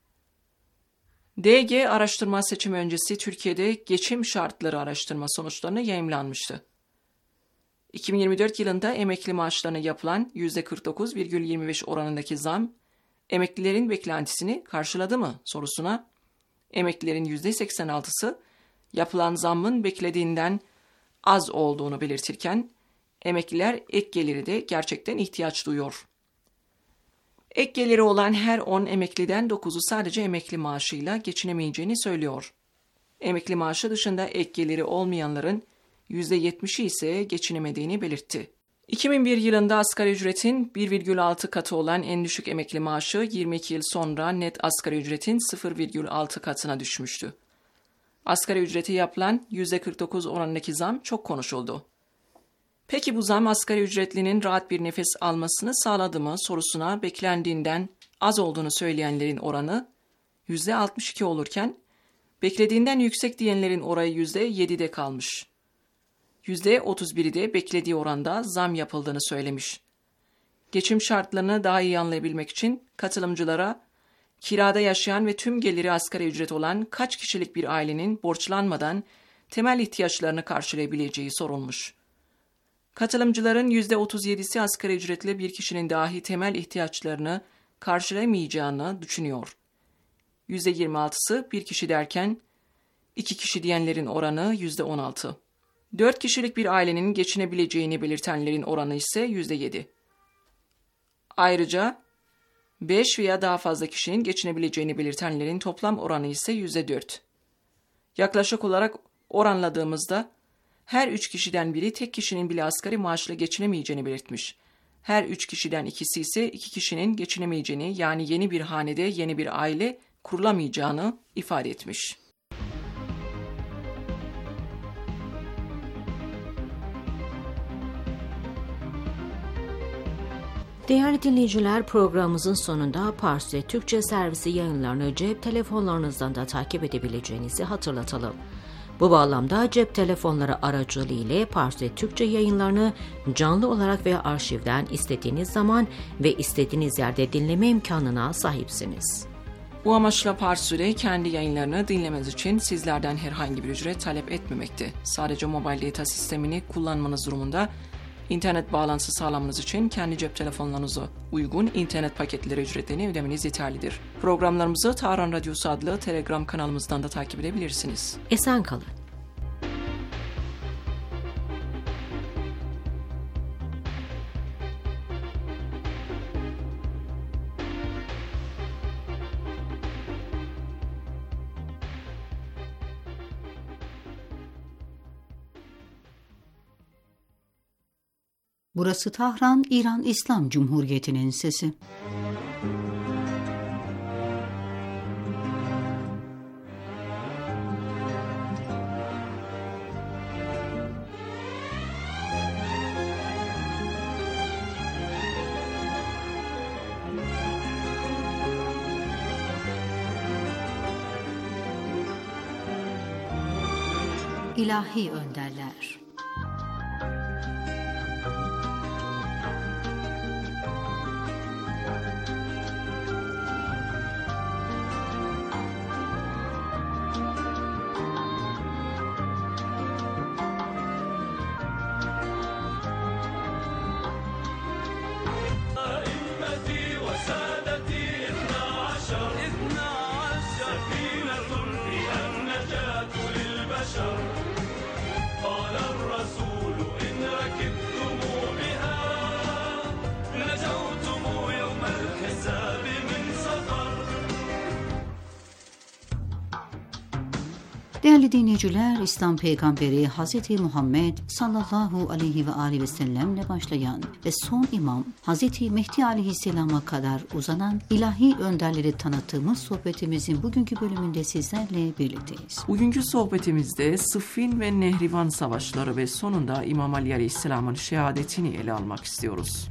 Speaker 6: DG araştırma seçimi öncesi Türkiye'de geçim şartları araştırma sonuçlarını yayımlanmıştı. 2024 yılında emekli maaşlarına yapılan %49,25 oranındaki zam, emeklilerin beklentisini karşıladı mı sorusuna, emeklilerin %86'sı yapılan zammın beklediğinden az olduğunu belirtirken, emekliler ek geliri de gerçekten ihtiyaç duyuyor. Ek geliri olan her 10 emekliden 9'u sadece emekli maaşıyla geçinemeyeceğini söylüyor. Emekli maaşı dışında ek geliri olmayanların %70'i ise geçinemediğini belirtti. 2001 yılında asgari ücretin 1,6 katı olan en düşük emekli maaşı 22 yıl sonra net asgari ücretin 0,6 katına düşmüştü. Asgari ücrete yapılan %49 oranındaki zam çok konuşuldu. Peki bu zam asgari ücretlinin rahat bir nefes almasını sağladı mı sorusuna beklendiğinden az olduğunu söyleyenlerin oranı %62 olurken beklediğinden yüksek diyenlerin oranı %7'de kalmış. %31'i de beklediği oranda zam yapıldığını söylemiş. Geçim şartlarını daha iyi anlayabilmek için katılımcılara kirada yaşayan ve tüm geliri asgari ücret olan kaç kişilik bir ailenin borçlanmadan temel ihtiyaçlarını karşılayabileceği sorulmuş. Katılımcıların %37'si asgari ücretle bir kişinin dahi temel ihtiyaçlarını karşılayamayacağını düşünüyor. %26'sı bir kişi derken 2 kişi diyenlerin oranı %16. 4 kişilik bir ailenin geçinebileceğini belirtenlerin oranı ise %7. Ayrıca 5 veya daha fazla kişinin geçinebileceğini belirtenlerin toplam oranı ise %4. Yaklaşık olarak oranladığımızda her 3 kişiden biri tek kişinin bile asgari maaşla geçinemeyeceğini belirtmiş. Her 3 kişiden ikisi ise 2 kişinin geçinemeyeceğini, yani yeni bir hanede yeni bir aile kurulamayacağını ifade etmiş.
Speaker 1: Değerli dinleyiciler, programımızın sonunda Parsi Türkçe servisi yayınlarını cep telefonlarınızdan da takip edebileceğinizi hatırlatalım. Bu bağlamda cep telefonları aracılığıyla Parsi Türkçe yayınlarını canlı olarak veya arşivden istediğiniz zaman ve istediğiniz yerde dinleme imkanına sahipsiniz.
Speaker 6: Bu amaçla Parsi'de kendi yayınlarını dinlemeniz için sizlerden herhangi bir ücret talep etmemekte. Sadece mobil data sistemini kullanmanız durumunda İnternet bağlantısı sağlamanız için kendi cep telefonlarınıza uygun internet paketleri ücretlerini ödemeniz yeterlidir. Programlarımızı Tahran Radyosu adlı Telegram kanalımızdan da takip edebilirsiniz.
Speaker 1: Esen kalın.
Speaker 5: Burası Tahran, İran İslam Cumhuriyeti'nin sesi. İlahi önderler. Değerli dinleyiciler, İslam Peygamberi Hz. Muhammed sallallahu aleyhi ve aleyhi ve sellemle başlayan ve son imam Hz. Mehdi aleyhisselama kadar uzanan ilahi önderleri tanıttığımız sohbetimizin bugünkü bölümünde sizlerle birlikteyiz.
Speaker 6: Bugünkü sohbetimizde Sıffin ve Nehrivan savaşları ve sonunda İmam Ali aleyhisselamın şehadetini ele almak istiyoruz.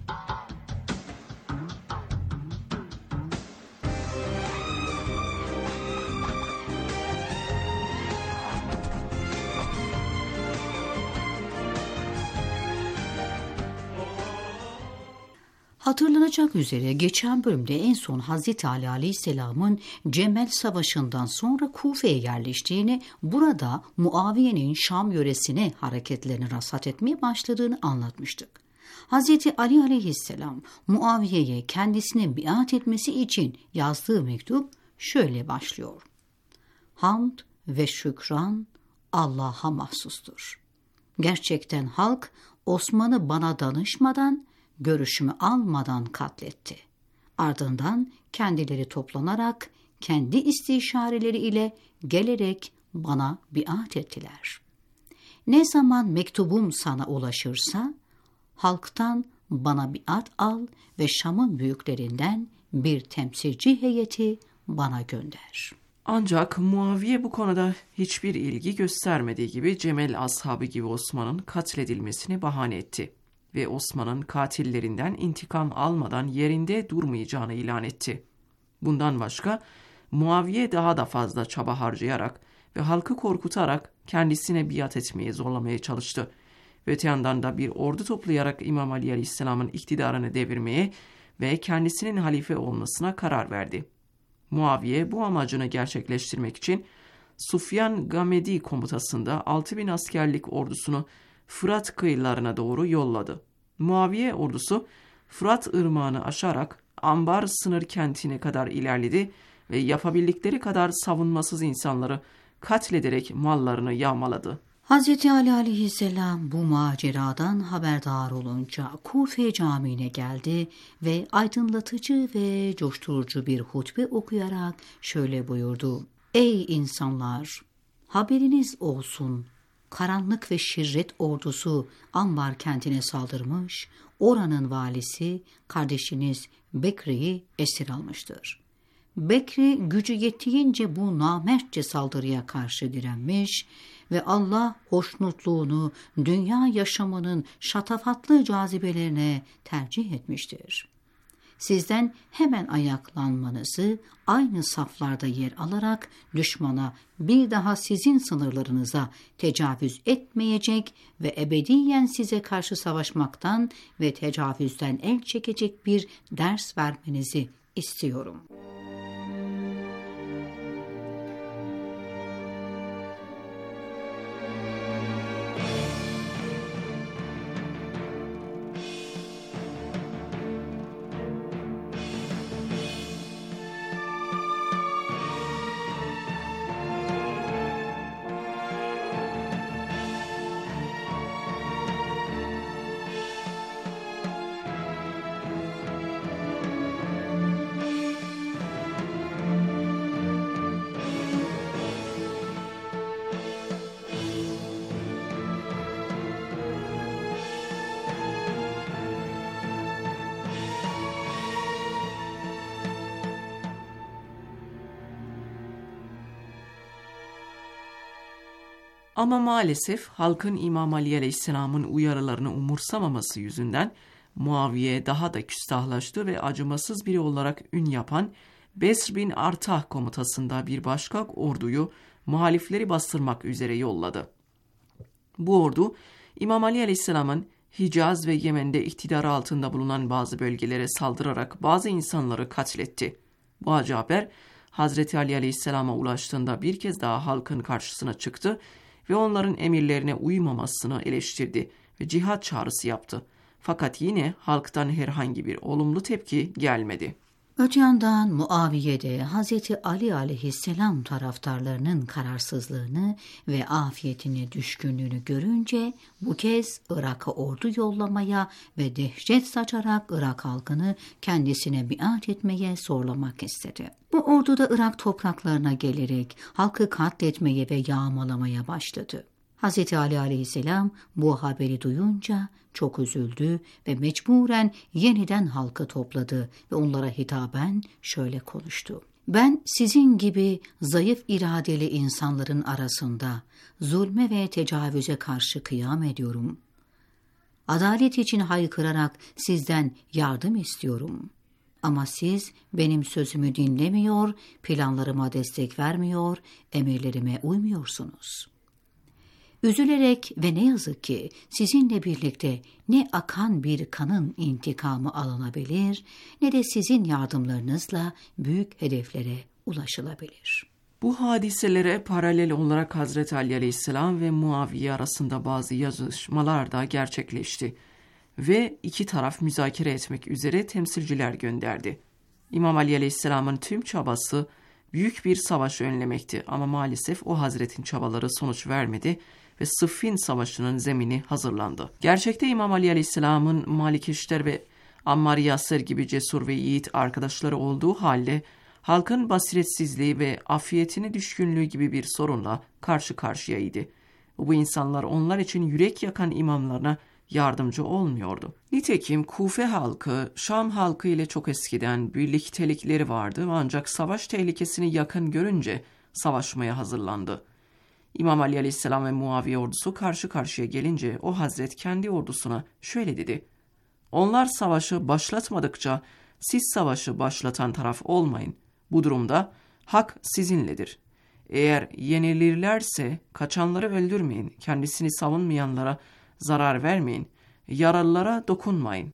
Speaker 5: Hatırlanacak üzere geçen bölümde en son Hazreti Ali Aleyhisselam'ın Cemel Savaşı'ndan sonra Kufe'ye yerleştiğini, burada Muaviye'nin Şam yöresine hareketlerini rasat etmeye başladığını anlatmıştık. Hazreti Ali Aleyhisselam Muaviye'ye kendisine biat etmesi için yazdığı mektup şöyle başlıyor: Hamd ve şükran Allah'a mahsustur. Gerçekten halk Osman'ı bana danışmadan, görüşümü almadan katletti. Ardından kendileri toplanarak kendi istişareleri ile gelerek bana biat ettiler. Ne zaman mektubum sana ulaşırsa halktan bana biat al ve Şam'ın büyüklerinden bir temsilci heyeti bana gönder.
Speaker 6: Ancak Muaviye bu konuda hiçbir ilgi göstermediği gibi Cemel ashabı gibi Osman'ın katledilmesini bahane etti ve Osman'ın katillerinden intikam almadan yerinde durmayacağını ilan etti. Bundan başka Muaviye daha da fazla çaba harcayarak ve halkı korkutarak kendisine biat etmeye zorlamaya çalıştı. Ve öte yandan da bir ordu toplayarak İmam Ali Aleyhisselam'ın iktidarını devirmeye ve kendisinin halife olmasına karar verdi. Muaviye bu amacını gerçekleştirmek için Sufyan Gamedi komutasında 6000 askerlik ordusunu Fırat kıyılarına doğru yolladı. Muaviye ordusu Fırat ırmağını aşarak Ambar sınır kentine kadar ilerledi ve yapabildikleri kadar savunmasız insanları katlederek mallarını yağmaladı.
Speaker 5: Hz. Ali aleyhisselam bu maceradan haberdar olunca Kufe Camii'ne geldi ve aydınlatıcı ve coşturucu bir hutbe okuyarak şöyle buyurdu. Ey insanlar! Haberiniz olsun, karanlık ve şirret ordusu Ambar kentine saldırmış, oranın valisi kardeşiniz Bekri'yi esir almıştır. Bekri gücü yettiğince bu namertçe saldırıya karşı direnmiş ve Allah hoşnutluğunu dünya yaşamının şatafatlı cazibelerine tercih etmiştir. Sizden hemen ayaklanmanızı, aynı saflarda yer alarak düşmana bir daha sizin sınırlarınıza tecavüz etmeyecek ve ebediyen size karşı savaşmaktan ve tecavüzden el çekecek bir ders vermenizi istiyorum.
Speaker 6: Ama maalesef halkın İmam Ali Aleyhisselam'ın uyarılarını umursamaması yüzünden Muaviye daha da küstahlaştı ve acımasız biri olarak ün yapan Besr bin Artah komutasında bir başka orduyu muhalifleri bastırmak üzere yolladı. Bu ordu İmam Ali Aleyhisselam'ın Hicaz ve Yemen'de iktidarı altında bulunan bazı bölgelere saldırarak bazı insanları katletti. Bu acı haber Hazreti Ali Aleyhisselam'a ulaştığında bir kez daha halkın karşısına çıktı ve onların emirlerine uymamasını eleştirdi ve cihat çağrısı yaptı. Fakat yine halktan herhangi bir olumlu tepki gelmedi.
Speaker 5: Öte yandan Muaviye de Hz. Ali aleyhisselam taraftarlarının kararsızlığını ve afiyetine düşkünlüğünü görünce bu kez Irak'a ordu yollamaya ve dehşet saçarak Irak halkını kendisine biat etmeye zorlamak istedi. Bu ordu da Irak topraklarına gelerek halkı katletmeye ve yağmalamaya başladı. Hz. Ali aleyhisselam bu haberi duyunca çok üzüldü ve mecburen yeniden halkı topladı ve onlara hitaben şöyle konuştu. Ben sizin gibi zayıf iradeli insanların arasında zulme ve tecavüze karşı kıyam ediyorum. Adalet için haykırarak sizden yardım istiyorum. Ama siz benim sözümü dinlemiyor, planlarıma destek vermiyor, emirlerime uymuyorsunuz. Üzülerek ve ne yazık ki sizinle birlikte ne akan bir kanın intikamı alınabilir ne de sizin yardımlarınızla büyük hedeflere ulaşılabilir.
Speaker 6: Bu hadiselere paralel olarak Hazreti Ali Aleyhisselam ve Muaviye arasında bazı yazışmalar da gerçekleşti ve iki taraf müzakere etmek üzere temsilciler gönderdi. İmam Ali Aleyhisselam'ın tüm çabası büyük bir savaşı önlemekti ama maalesef o hazretin çabaları sonuç vermedi ve Sıffin Savaşı'nın zemini hazırlandı. Gerçekte İmam Ali Aleyhisselam'ın Malikeşter ve Ammar Yasir gibi cesur ve yiğit arkadaşları olduğu halde halkın basiretsizliği ve afiyetine düşkünlüğü gibi bir sorunla karşı karşıyaydı. Bu insanlar onlar için yürek yakan imamlarına yardımcı olmuyordu. Nitekim Kufe halkı, Şam halkı ile çok eskiden birliktelikleri vardı ancak savaş tehlikesini yakın görünce savaşmaya hazırlandı. İmam Ali Aleyhisselam ve Muaviye ordusu karşı karşıya gelince o hazret kendi ordusuna şöyle dedi. Onlar savaşı başlatmadıkça siz savaşı başlatan taraf olmayın. Bu durumda hak sizinledir. Eğer yenilirlerse kaçanları öldürmeyin, kendisini savunmayanlara zarar vermeyin, yaralılara dokunmayın.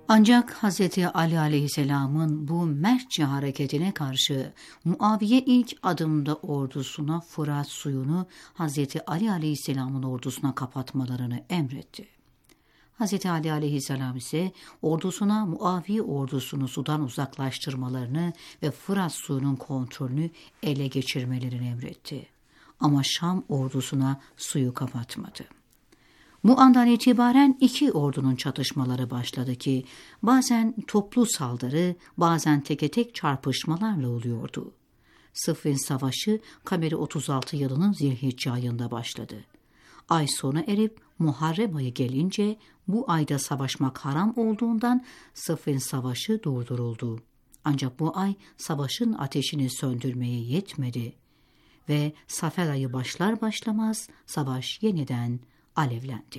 Speaker 5: Ancak Hz. Ali aleyhisselamın bu mertçe hareketine karşı Muaviye ilk adımda ordusuna Fırat suyunu Hz. Ali aleyhisselamın ordusuna kapatmalarını emretti. Hz. Ali aleyhisselam ise ordusuna Muaviye ordusunu sudan uzaklaştırmalarını ve Fırat suyunun kontrolünü ele geçirmelerini emretti. Ama Şam ordusuna suyu kapatmadı. Bu andan itibaren iki ordunun çatışmaları başladı ki bazen toplu saldırı, bazen teke tek çarpışmalarla oluyordu. Sıffin Savaşı Kameri 36 yılının Zilhicce ayında başladı. Ay sona erip Muharrem ayı gelince bu ayda savaşmak haram olduğundan Sıffin Savaşı durduruldu. Ancak bu ay savaşın ateşini söndürmeye yetmedi ve Safer ayı başlar başlamaz savaş yeniden alevlendi.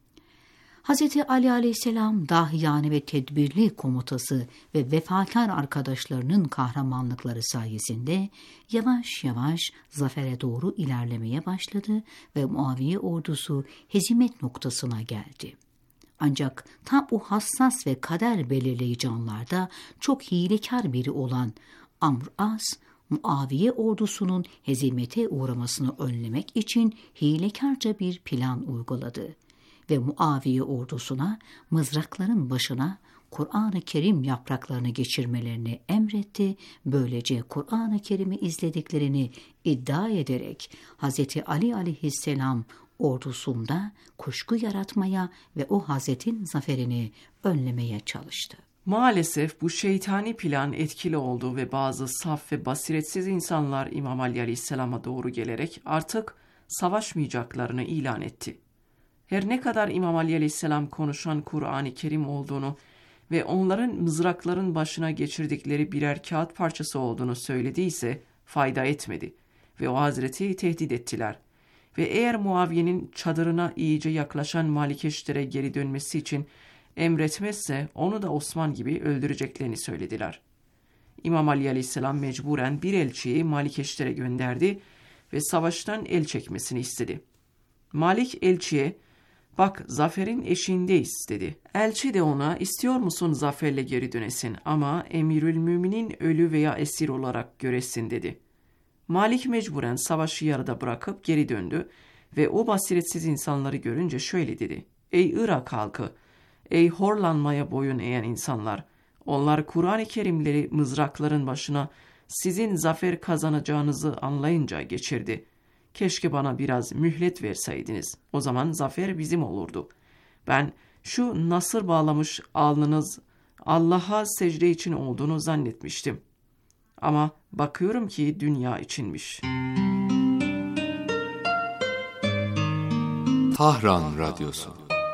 Speaker 5: Hz. Ali aleyhisselam dahiyane ve tedbirli komutası ve vefakar arkadaşlarının kahramanlıkları sayesinde yavaş yavaş zafere doğru ilerlemeye başladı ve Muaviye ordusu hezimet noktasına geldi. Ancak tam o hassas ve kader belirleyici anlarda çok hilekar biri olan Amr As, Muaviye ordusunun hezimete uğramasını önlemek için hilekarca bir plan uyguladı ve Muaviye ordusuna mızrakların başına Kur'an-ı Kerim yapraklarını geçirmelerini emretti. Böylece Kur'an-ı Kerim'i izlediklerini iddia ederek Hz. Ali aleyhisselam ordusunda kuşku yaratmaya ve o Hazretin zaferini önlemeye çalıştı.
Speaker 6: Maalesef bu şeytani plan etkili oldu ve bazı saf ve basiretsiz insanlar İmam Ali Aleyhisselam'a doğru gelerek artık savaşmayacaklarını ilan etti. Her ne kadar İmam Ali Aleyhisselam konuşan Kur'an-ı Kerim olduğunu ve onların mızrakların başına geçirdikleri birer kağıt parçası olduğunu söylediyse fayda etmedi ve o Hazreti tehdit ettiler. Ve eğer Muaviye'nin çadırına iyice yaklaşan Malikeşler'e geri dönmesi için emretmezse onu da Osman gibi öldüreceklerini söylediler. İmam Ali Aleyhisselam mecburen bir elçiyi Malikeşler'e gönderdi ve savaştan el çekmesini istedi. Malik elçiye, "Bak, zaferin eşiğindeyiz," dedi. Elçi de ona, "İstiyor musun zaferle geri dönesin ama Emirülmüminin ölü veya esir olarak göresin," dedi. Malik mecburen savaşı yarıda bırakıp geri döndü ve o basiretsiz insanları görünce şöyle dedi: "Ey Irak halkı, ey horlanmaya boyun eğen insanlar, onlar Kur'an-ı Kerimleri mızrakların başına sizin zafer kazanacağınızı anlayınca geçirdi. Keşke bana biraz mühlet verseydiniz, o zaman zafer bizim olurdu. Ben şu nasır bağlamış alnınız Allah'a secde için olduğunu zannetmiştim. Ama bakıyorum ki dünya içinmiş."
Speaker 4: Tahran Radyosu.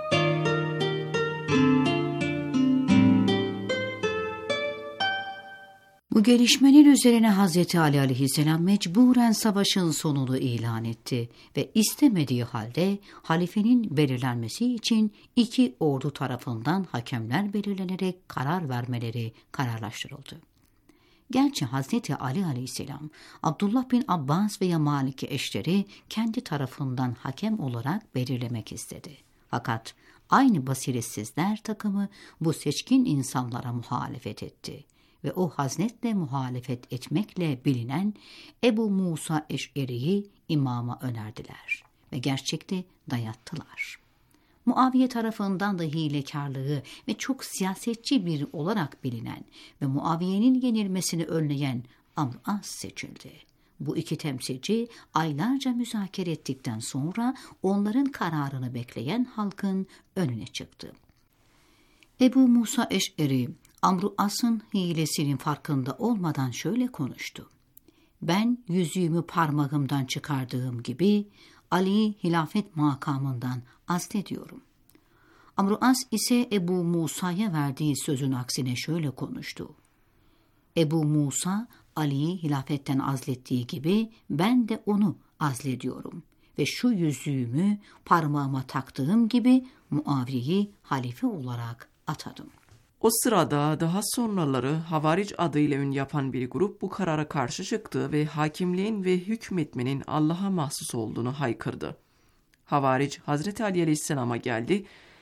Speaker 5: Bu gelişmenin üzerine Hz. Ali aleyhisselam mecburen savaşın sonunu ilan etti ve istemediği halde halifenin belirlenmesi için iki ordu tarafından hakemler belirlenerek karar vermeleri kararlaştırıldı. Gerçi Hz. Ali aleyhisselam, Abdullah bin Abbas veya Malik'i eşleri kendi tarafından hakem olarak belirlemek istedi. Fakat aynı basiretsizler takımı bu seçkin insanlara muhalefet etti ve o haznetle muhalefet etmekle bilinen Ebu Musa Eş'eri'yi imama önerdiler ve gerçekte dayattılar. Muaviye tarafından da hilekarlığı ve çok siyasetçi biri olarak bilinen ve Muaviye'nin yenilmesini önleyen Amr As seçildi. Bu iki temsilci aylarca müzakere ettikten sonra onların kararını bekleyen halkın önüne çıktı. Ebu Musa Eş'eri, Amr As'ın hilesinin farkında olmadan şöyle konuştu: "Ben yüzüğümü parmağımdan çıkardığım gibi Ali'yi hilafet makamından azlediyorum." Amr As ise Ebu Musa'ya verdiği sözün aksine şöyle konuştu: "Ebu Musa Ali'yi hilafetten azlettiği gibi ben de onu azlediyorum ve şu yüzüğümü parmağıma taktığım gibi Muaviye'yi halife olarak atadım."
Speaker 6: O sırada daha sonraları Havaric adıyla ün yapan bir grup bu karara karşı çıktı ve hakimliğin ve hükmetmenin Allah'a mahsus olduğunu haykırdı. Havaric Hazreti Ali Aleyhisselam'a geldi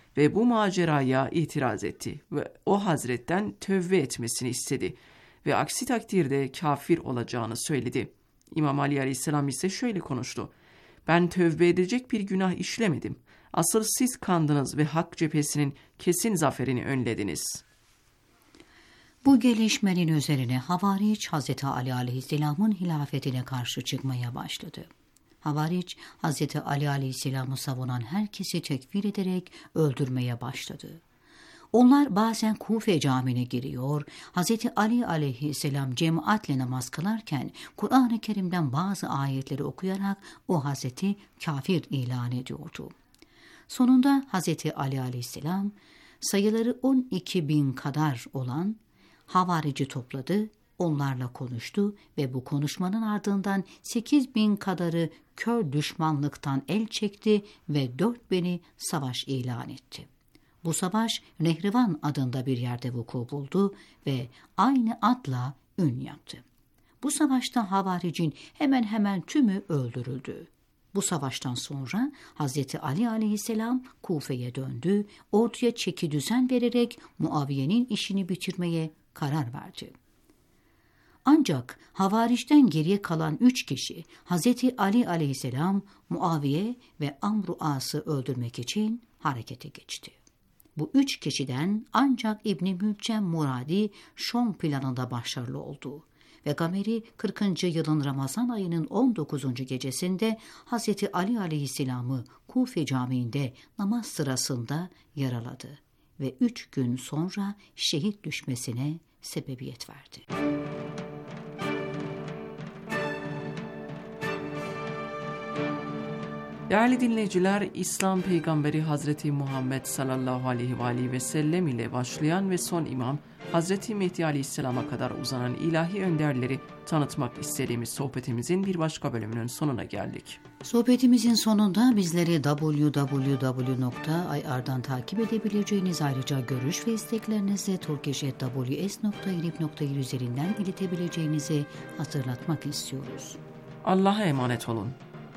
Speaker 6: ve bu maceraya itiraz etti ve o hazretten tövbe etmesini istedi ve aksi takdirde kafir olacağını söyledi. İmam Ali Aleyhisselam ise şöyle konuştu: "Ben tövbe edecek bir günah işlemedim. Asıl siz kandınız ve hak cephesinin kesin zaferini önlediniz."
Speaker 5: Bu gelişmenin üzerine Havariç Hazreti Ali Aleyhisselam'ın hilafetine karşı çıkmaya başladı. Havariç, Hazreti Ali Aleyhisselam'ı savunan herkesi tekfir ederek öldürmeye başladı. Onlar bazen Kufe Camii'ne giriyor, Hazreti Ali Aleyhisselam cemaatle namaz kılarken Kur'an-ı Kerim'den bazı ayetleri okuyarak o Hazreti kafir ilan ediyordu. Sonunda Hazreti Ali Aleyhisselam sayıları 12.000 kadar olan Havarici topladı, onlarla konuştu ve bu konuşmanın ardından 8.000 kadarı kör düşmanlıktan el çekti ve 4.000'i savaş ilan etti. Bu savaş Nehrivan adında bir yerde vuku buldu ve aynı adla ün yaptı. Bu savaşta Havaricin hemen hemen tümü öldürüldü. Bu savaştan sonra Hazreti Ali Aleyhisselam Kufe'ye döndü, orduya çeki düzen vererek Muaviye'nin işini bitirmeye karar verdi. Ancak Havaric'ten geriye kalan 3 kişi Hazreti Ali Aleyhisselam, Muaviye ve Amr-ı As'ı öldürmek için harekete geçti. Bu 3 kişiden ancak İbn-i Mülcem Muradi Şom planında başarılı oldu ve Gameri 40. yılın Ramazan ayının 19. gecesinde Hazreti Ali Aleyhisselam'ı Kufe Camii'nde namaz sırasında yaraladı ve 3 gün sonra şehit düşmesine sebebiyet verdi.
Speaker 6: Değerli dinleyiciler, İslam Peygamberi Hazreti Muhammed sallallahu aleyhi ve sellem ile başlayan ve son imam Hazreti Mehdi Aleyhisselam'a kadar uzanan ilahi önderleri tanıtmak istediğimiz sohbetimizin bir başka bölümünün sonuna geldik.
Speaker 5: Sohbetimizin sonunda bizleri www.ir'dan takip edebileceğiniz, ayrıca görüş ve isteklerinizi turkish@ws.irib.ir üzerinden iletebileceğinizi hatırlatmak istiyoruz.
Speaker 6: Allah'a emanet olun.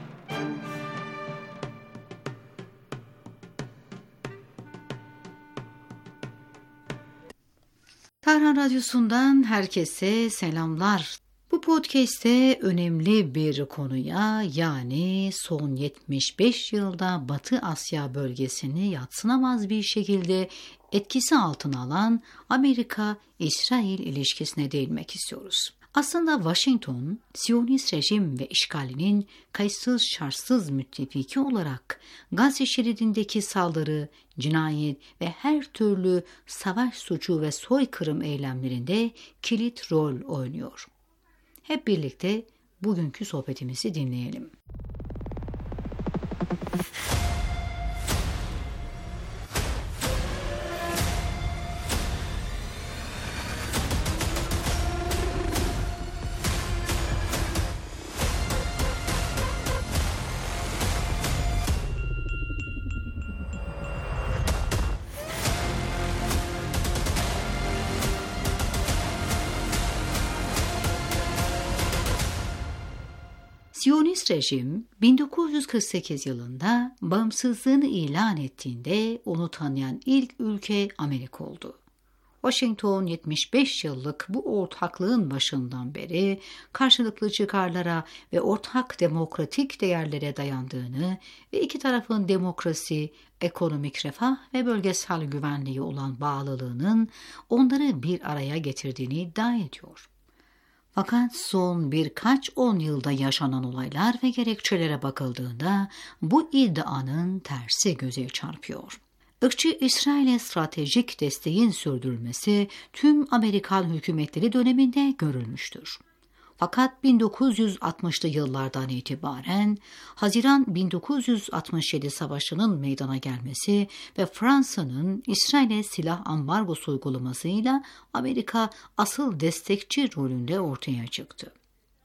Speaker 5: Tarhan Radyosu'ndan herkese selamlar. Bu podcast'te önemli bir konuya, yani son 75 yılda Batı Asya bölgesini yadsınamaz bir şekilde etkisi altına alan Amerika-İsrail ilişkisine değinmek istiyoruz. Aslında Washington, Siyonist rejim ve işgalinin kayıtsız şartsız müttefiki olarak Gazze şeridindeki saldırı, cinayet ve her türlü savaş suçu ve soykırım eylemlerinde kilit rol oynuyor. Hep birlikte bugünkü sohbetimizi dinleyelim. Siyonist rejim 1948 yılında bağımsızlığını ilan ettiğinde onu tanıyan ilk ülke Amerika oldu. Washington 75 yıllık bu ortaklığın başından beri karşılıklı çıkarlara ve ortak demokratik değerlere dayandığını ve iki tarafın demokrasi, ekonomik refah ve bölgesel güvenliği olan bağlılığının onları bir araya getirdiğini iddia ediyor. Fakat son birkaç 10 yılda yaşanan olaylar ve gerekçelere bakıldığında bu iddianın tersi göze çarpıyor. Irkçı İsrail'e stratejik desteğin sürdürülmesi tüm Amerikan hükümetleri döneminde görülmüştür. Fakat 1960'lı yıllardan itibaren Haziran 1967 Savaşı'nın meydana gelmesi ve Fransa'nın İsrail'e silah ambargosu uygulamasıyla Amerika asıl destekçi rolünde ortaya çıktı.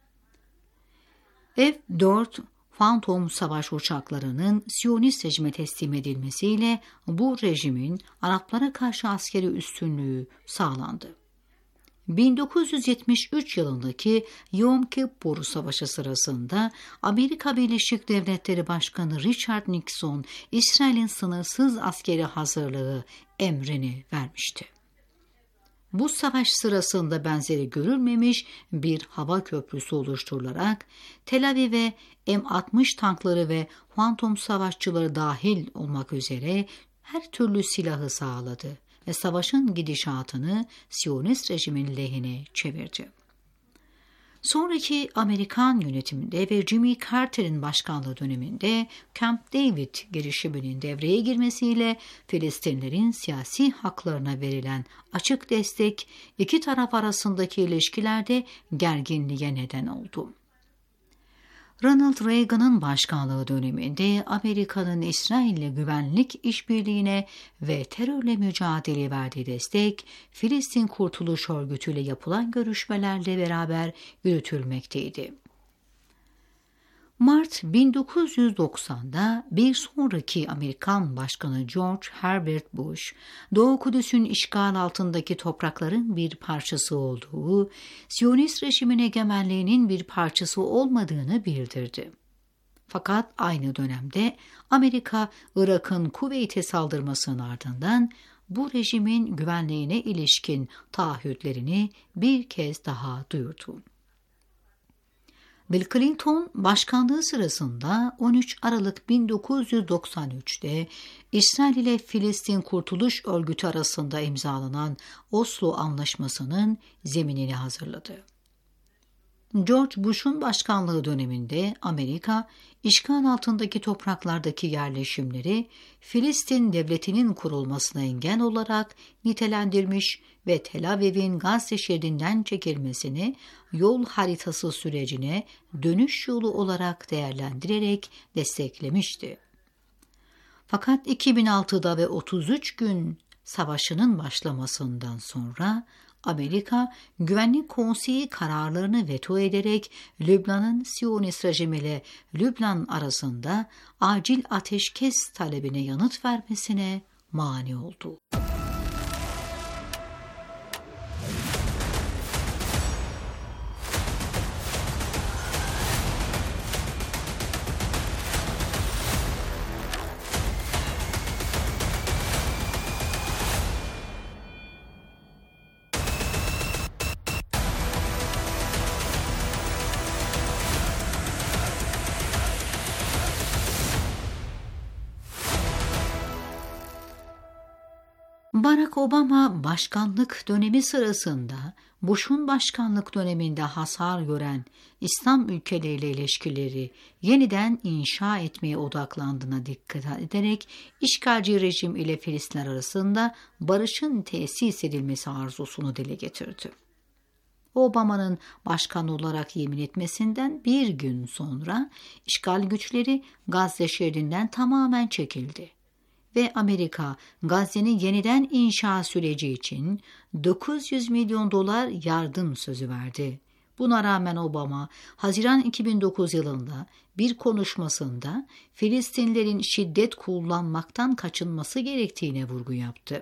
Speaker 5: F-4 Phantom savaş uçaklarının Siyonist rejime teslim edilmesiyle bu rejimin Araplara karşı askeri üstünlüğü sağlandı. 1973 yılındaki Yom Kippur Savaşı sırasında Amerika Birleşik Devletleri Başkanı Richard Nixon, İsrail'in sınırsız askeri hazırlığı emrini vermişti. Bu savaş sırasında benzeri görülmemiş bir hava köprüsü oluşturularak Tel Aviv'e M60 tankları ve Phantom savaşçıları dahil olmak üzere her türlü silahı sağladı ve savaşın gidişatını Siyonist rejimin lehine çevirdi. Sonraki Amerikan yönetiminde ve Jimmy Carter'in başkanlığı döneminde Camp David girişiminin devreye girmesiyle Filistinlerin siyasi haklarına verilen açık destek iki taraf arasındaki ilişkilerde gerginliğe neden oldu. Ronald Reagan'ın başkanlığı döneminde Amerika'nın İsrail'le güvenlik işbirliğine ve terörle mücadeleye verdiği destek, Filistin Kurtuluş Örgütü ile yapılan görüşmelerle beraber yürütülmekteydi. Mart 1990'da bir sonraki Amerikan Başkanı George Herbert Bush, Doğu Kudüs'ün işgal altındaki toprakların bir parçası olduğu, Siyonist rejimin egemenliğinin bir parçası olmadığını bildirdi. Fakat aynı dönemde Amerika, Irak'ın Kuveyt'e saldırmasının ardından bu rejimin güvenliğine ilişkin taahhütlerini bir kez daha duyurdu. Bill Clinton başkanlığı sırasında 13 Aralık 1993'te İsrail ile Filistin Kurtuluş Örgütü arasında imzalanan Oslo Anlaşması'nın zeminini hazırladı. George Bush'un başkanlığı döneminde Amerika, işgal altındaki topraklardaki yerleşimleri Filistin devletinin kurulmasına engel olarak nitelendirmiş ve Tel Aviv'in Gazze şeridinden çekilmesini yol haritası sürecine dönüş yolu olarak değerlendirerek desteklemişti. Fakat 2006'da ve 33 gün savaşının başlamasından sonra Amerika, Güvenlik Konseyi kararlarını veto ederek Lübnan'ın Siyonist rejimiyle Lübnan arasında acil ateşkes talebine yanıt vermesine mani oldu. Barack Obama başkanlık dönemi sırasında Bush'un başkanlık döneminde hasar gören İslam ülkeleriyle ilişkileri yeniden inşa etmeye odaklandığına dikkat ederek işgalci rejim ile Filistinler arasında barışın tesis edilmesi arzusunu dile getirdi. Obama'nın başkan olarak yemin etmesinden bir gün sonra işgal güçleri Gazze şeridinden tamamen çekildi. Ve Amerika, Gazze'nin yeniden inşa süreci için $900 milyon yardım sözü verdi. Buna rağmen Obama, Haziran 2009 yılında bir konuşmasında Filistinlilerin şiddet kullanmaktan kaçınması gerektiğine vurgu yaptı.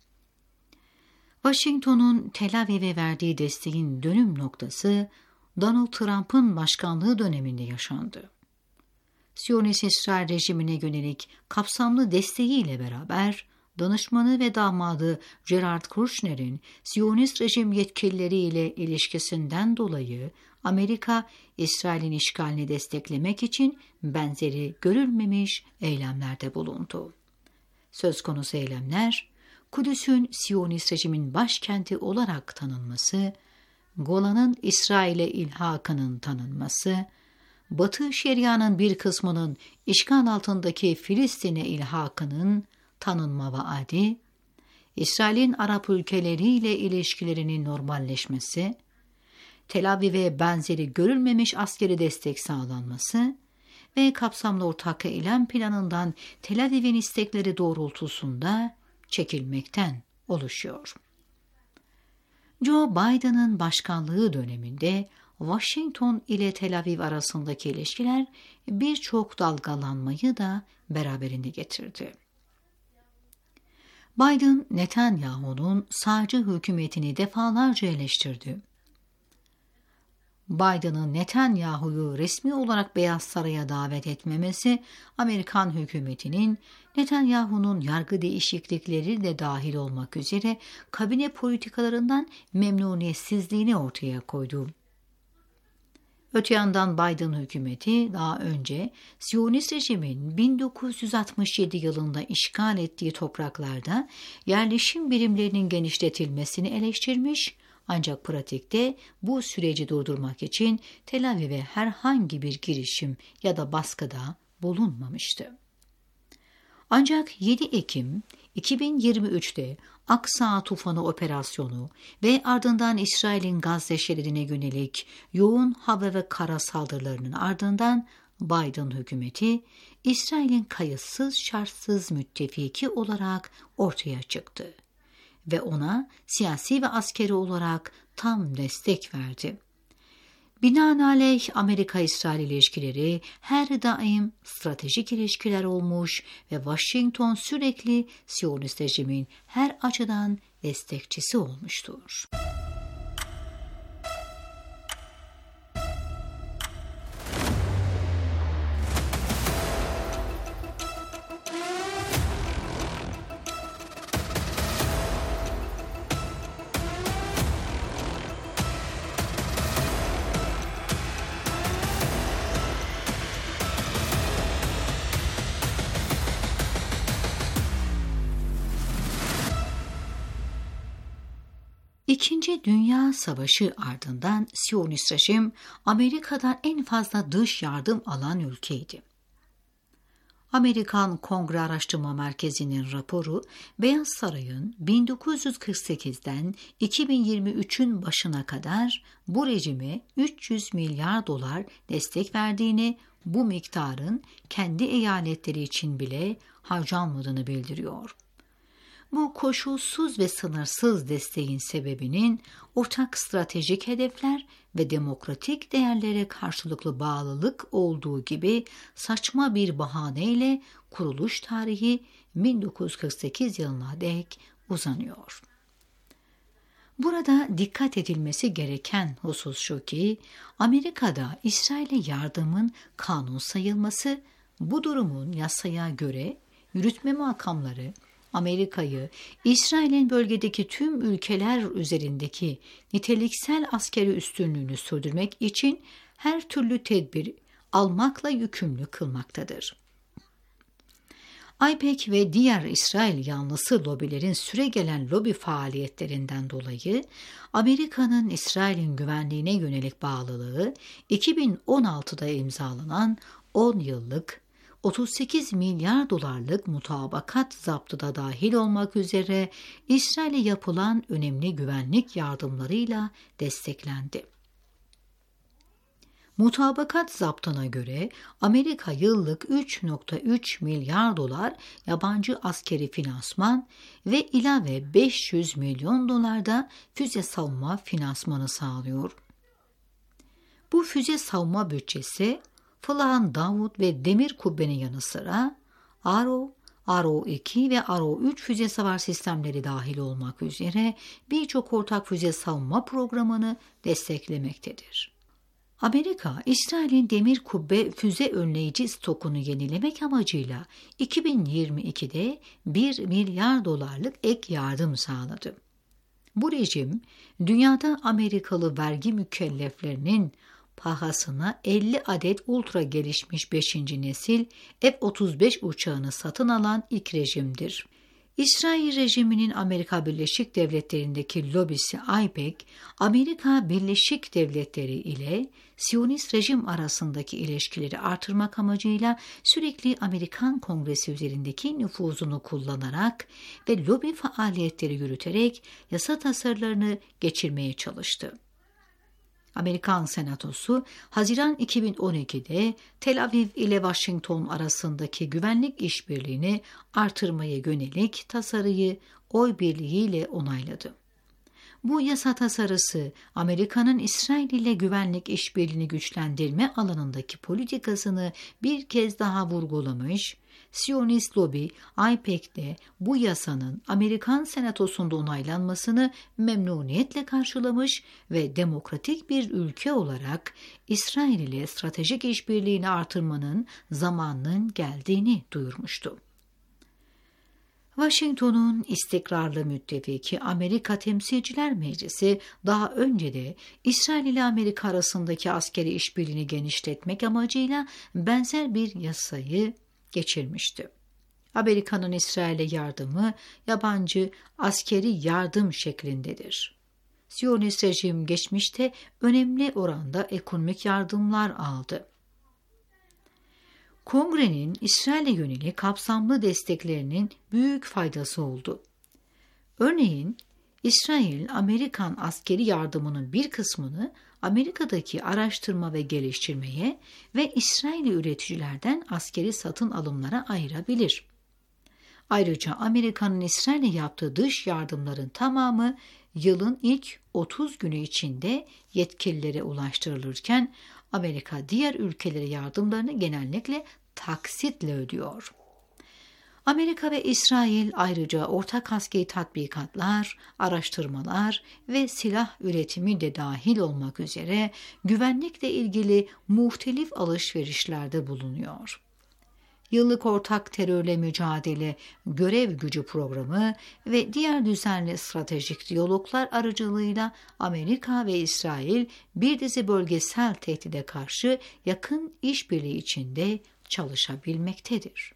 Speaker 5: Washington'un Tel Aviv'e verdiği desteğin dönüm noktası Donald Trump'ın başkanlığı döneminde yaşandı. Siyonist İsrail rejimine yönelik kapsamlı desteğiyle beraber danışmanı ve damadı Gerard Kushner'in Siyonist rejim yetkilileriyle ilişkisinden dolayı Amerika, İsrail'in işgalini desteklemek için benzeri görülmemiş eylemlerde bulundu. Söz konusu eylemler, Kudüs'ün Siyonist rejimin başkenti olarak tanınması, Golan'ın İsrail'e ilhakının tanınması, Batı Şeria'nın bir kısmının işgal altındaki Filistin'e ilhakının tanınma vaadi, İsrail'in Arap ülkeleriyle ilişkilerinin normalleşmesi, Tel Aviv'e benzeri görülmemiş askeri destek sağlanması ve kapsamlı ortak eylem planından Tel Aviv'in istekleri doğrultusunda çekilmekten oluşuyor. Joe Biden'ın başkanlığı döneminde Washington ile Tel Aviv arasındaki ilişkiler birçok dalgalanmayı da beraberinde getirdi. Biden, Netanyahu'nun sağcı hükümetini defalarca eleştirdi. Biden'ın Netanyahu'yu resmi olarak Beyaz Saray'a davet etmemesi, Amerikan hükümetinin Netanyahu'nun yargı değişiklikleri de dahil olmak üzere kabine politikalarından memnuniyetsizliğini ortaya koydu. Öte yandan Biden hükümeti daha önce Siyonist rejimin 1967 yılında işgal ettiği topraklarda yerleşim birimlerinin genişletilmesini eleştirmiş, ancak pratikte bu süreci durdurmak için Tel Aviv'e herhangi bir girişim ya da baskıda bulunmamıştı. Ancak 7 Ekim 2023'te Aksa Tufanı operasyonu ve ardından İsrail'in Gazze şeridine yönelik yoğun hava ve kara saldırılarının ardından Biden hükümeti İsrail'in kayıtsız şartsız müttefiki olarak ortaya çıktı ve ona siyasi ve askeri olarak tam destek verdi. Binaenaleyh Amerika-İsrail ilişkileri her daim stratejik ilişkiler olmuş ve Washington sürekli Siyonist rejimin her açıdan destekçisi olmuştur. İkinci Dünya Savaşı ardından Siyonist rejim Amerika'dan en fazla dış yardım alan ülkeydi. Amerikan Kongre Araştırma Merkezi'nin raporu, Beyaz Saray'ın 1948'den 2023'ün başına kadar bu rejime 300 milyar dolar destek verdiğini, bu miktarın kendi eyaletleri için bile harcanmadığını bildiriyor. Bu koşulsuz ve sınırsız desteğin sebebinin ortak stratejik hedefler ve demokratik değerlere karşılıklı bağlılık olduğu gibi saçma bir bahaneyle kuruluş tarihi 1948 yılına dek uzanıyor. Burada dikkat edilmesi gereken husus şu ki, Amerika'da İsrail'e yardımın kanun sayılması, bu durumun yasaya göre yürütme makamları Amerika'yı İsrail'in bölgedeki tüm ülkeler üzerindeki niteliksel askeri üstünlüğünü sürdürmek için her türlü tedbir almakla yükümlü kılmaktadır. AIPAC ve diğer İsrail yanlısı lobilerin süregelen lobi faaliyetlerinden dolayı Amerika'nın İsrail'in güvenliğine yönelik bağlılığı 2016'da imzalanan 10 yıllık 38 milyar dolarlık mutabakat zaptı da dahil olmak üzere İsrail'e yapılan önemli güvenlik yardımlarıyla desteklendi. Mutabakat zaptına göre Amerika yıllık 3,3 milyar dolar yabancı askeri finansman ve ilave 500 milyon dolar da füze savunma finansmanı sağlıyor. Bu füze savunma bütçesi Fılan Davut ve Demir Kubbe'nin yanı sıra Arrow, Arrow-2 ve Arrow-3 füze savar sistemleri dahil olmak üzere birçok ortak füze savunma programını desteklemektedir. Amerika, İsrail'in Demir Kubbe füze önleyici stokunu yenilemek amacıyla 2022'de 1 milyar dolarlık ek yardım sağladı. Bu rejim, dünyada Amerikalı vergi mükelleflerinin pahasına 50 adet ultra gelişmiş 5. nesil F-35 uçağını satın alan ilk rejimdir. İsrail rejiminin Amerika Birleşik Devletleri'ndeki lobisi AIPAC, Amerika Birleşik Devletleri ile Siyonist rejim arasındaki ilişkileri artırmak amacıyla sürekli Amerikan Kongresi üzerindeki nüfuzunu kullanarak ve lobi faaliyetleri yürüterek yasa tasarılarını geçirmeye çalıştı. Amerikan Senatosu, Haziran 2012'de Tel Aviv ile Washington arasındaki güvenlik işbirliğini artırmaya yönelik tasarıyı oy birliğiyle onayladı. Bu yasa tasarısı, Amerika'nın İsrail ile güvenlik işbirliğini güçlendirme alanındaki politikasını bir kez daha vurgulamış, Siyonist lobi AIPAC'te bu yasanın Amerikan Senatosu'nda onaylanmasını memnuniyetle karşılamış ve demokratik bir ülke olarak İsrail ile stratejik işbirliğini artırmanın zamanının geldiğini duyurmuştu. Washington'un istikrarlı müttefiki Amerika Temsilciler Meclisi daha önce de İsrail ile Amerika arasındaki askeri işbirliğini genişletmek amacıyla benzer bir yasayı geçirmişti. Amerika'nın İsrail'e yardımı yabancı askeri yardım şeklindedir. Siyonist rejim geçmişte önemli oranda ekonomik yardımlar aldı. Kongrenin İsrail'e yönelik kapsamlı desteklerinin büyük faydası oldu. Örneğin, İsrail, Amerikan askeri yardımının bir kısmını Amerika'daki araştırma ve geliştirmeye ve İsrailli üreticilerden askeri satın alımlara ayırabilir. Ayrıca Amerika'nın İsrail'e yaptığı dış yardımların tamamı yılın ilk 30 günü içinde yetkililere ulaştırılırken Amerika diğer ülkelere yardımlarını genellikle taksitle ödüyor. Amerika ve İsrail ayrıca ortak askeri tatbikatlar, araştırmalar ve silah üretimi de dahil olmak üzere güvenlikle ilgili muhtelif alışverişlerde bulunuyor. Yıllık ortak terörle mücadele görev gücü programı ve diğer düzenli stratejik diyaloglar aracılığıyla Amerika ve İsrail bir dizi bölgesel tehdide karşı yakın işbirliği içinde çalışabilmektedir.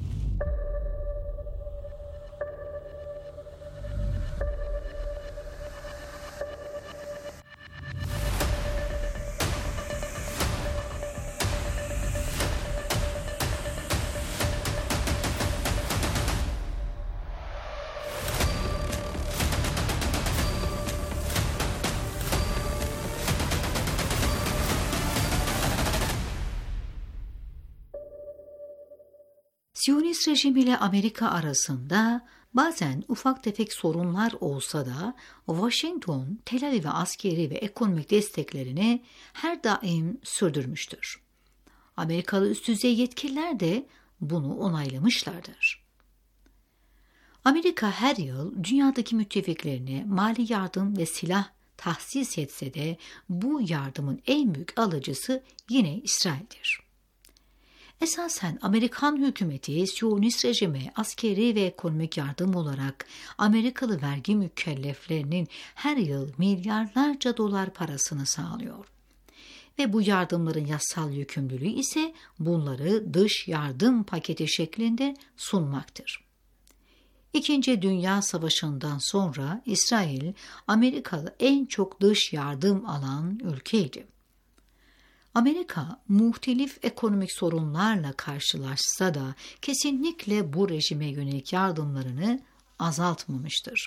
Speaker 5: Siyonist rejim ile Amerika arasında bazen ufak tefek sorunlar olsa da Washington, Tel Aviv'e askeri ve ekonomik desteklerini her daim sürdürmüştür. Amerikalı üst düzey yetkililer de bunu onaylamışlardır. Amerika her yıl dünyadaki müttefiklerine mali yardım ve silah tahsis etse de bu yardımın en büyük alıcısı yine İsrail'dir. Esasen Amerikan hükümeti Siyonist rejime askeri ve ekonomik yardım olarak Amerikalı vergi mükelleflerinin her yıl milyarlarca dolar parasını sağlıyor. Ve bu yardımların yasal yükümlülüğü ise bunları dış yardım paketi şeklinde sunmaktır. İkinci Dünya Savaşı'ndan sonra İsrail, Amerikalı en çok dış yardım alan ülkeydi. Amerika muhtelif ekonomik sorunlarla karşılaşsa da kesinlikle bu rejime yönelik yardımlarını azaltmamıştır.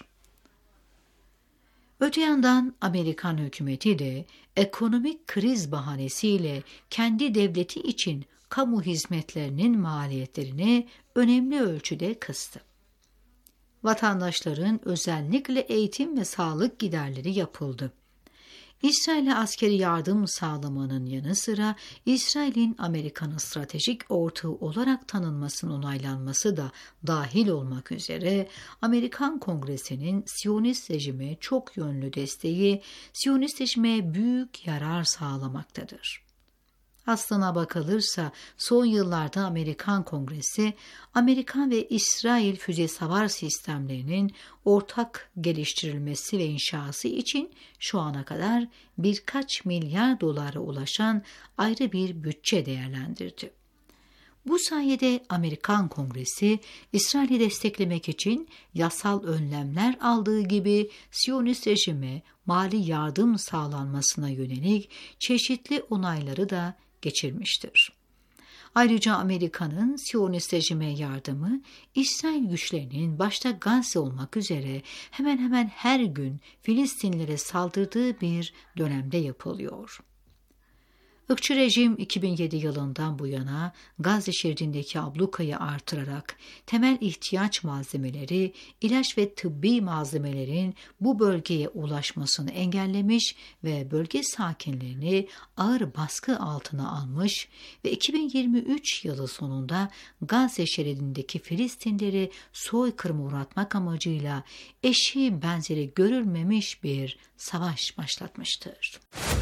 Speaker 5: Öte yandan Amerikan hükümeti de ekonomik kriz bahanesiyle kendi devleti için kamu hizmetlerinin maliyetlerini önemli ölçüde kıstı. Vatandaşların özellikle eğitim ve sağlık giderleri yapıldı. İsrail'e askeri yardım sağlamanın yanı sıra İsrail'in Amerika'nın stratejik ortağı olarak tanınmasının onaylanması da dahil olmak üzere Amerikan Kongresi'nin Siyonist rejime çok yönlü desteği Siyonist rejime büyük yarar sağlamaktadır. Aslına bakılırsa son yıllarda Amerikan Kongresi, Amerikan ve İsrail füze savar sistemlerinin ortak geliştirilmesi ve inşası için şu ana kadar birkaç milyar dolara ulaşan ayrı bir bütçe değerlendirdi. Bu sayede Amerikan Kongresi, İsrail'i desteklemek için yasal önlemler aldığı gibi Siyonist rejime mali yardım sağlanmasına yönelik çeşitli onayları da geçirmiştir. Ayrıca Amerika'nın Siyonist rejime yardımı, İsrail güçlerinin başta Gazze olmak üzere hemen hemen her gün Filistinlilere saldırdığı bir dönemde yapılıyor. Irkçı rejim 2007 yılından bu yana Gazze şeridindeki ablukayı artırarak temel ihtiyaç malzemeleri, ilaç ve tıbbi malzemelerin bu bölgeye ulaşmasını engellemiş ve bölge sakinlerini ağır baskı altına almış ve 2023 yılı sonunda Gazze şeridindeki Filistinleri soykırıma uğratmak amacıyla eşi benzeri görülmemiş bir savaş başlatmıştır.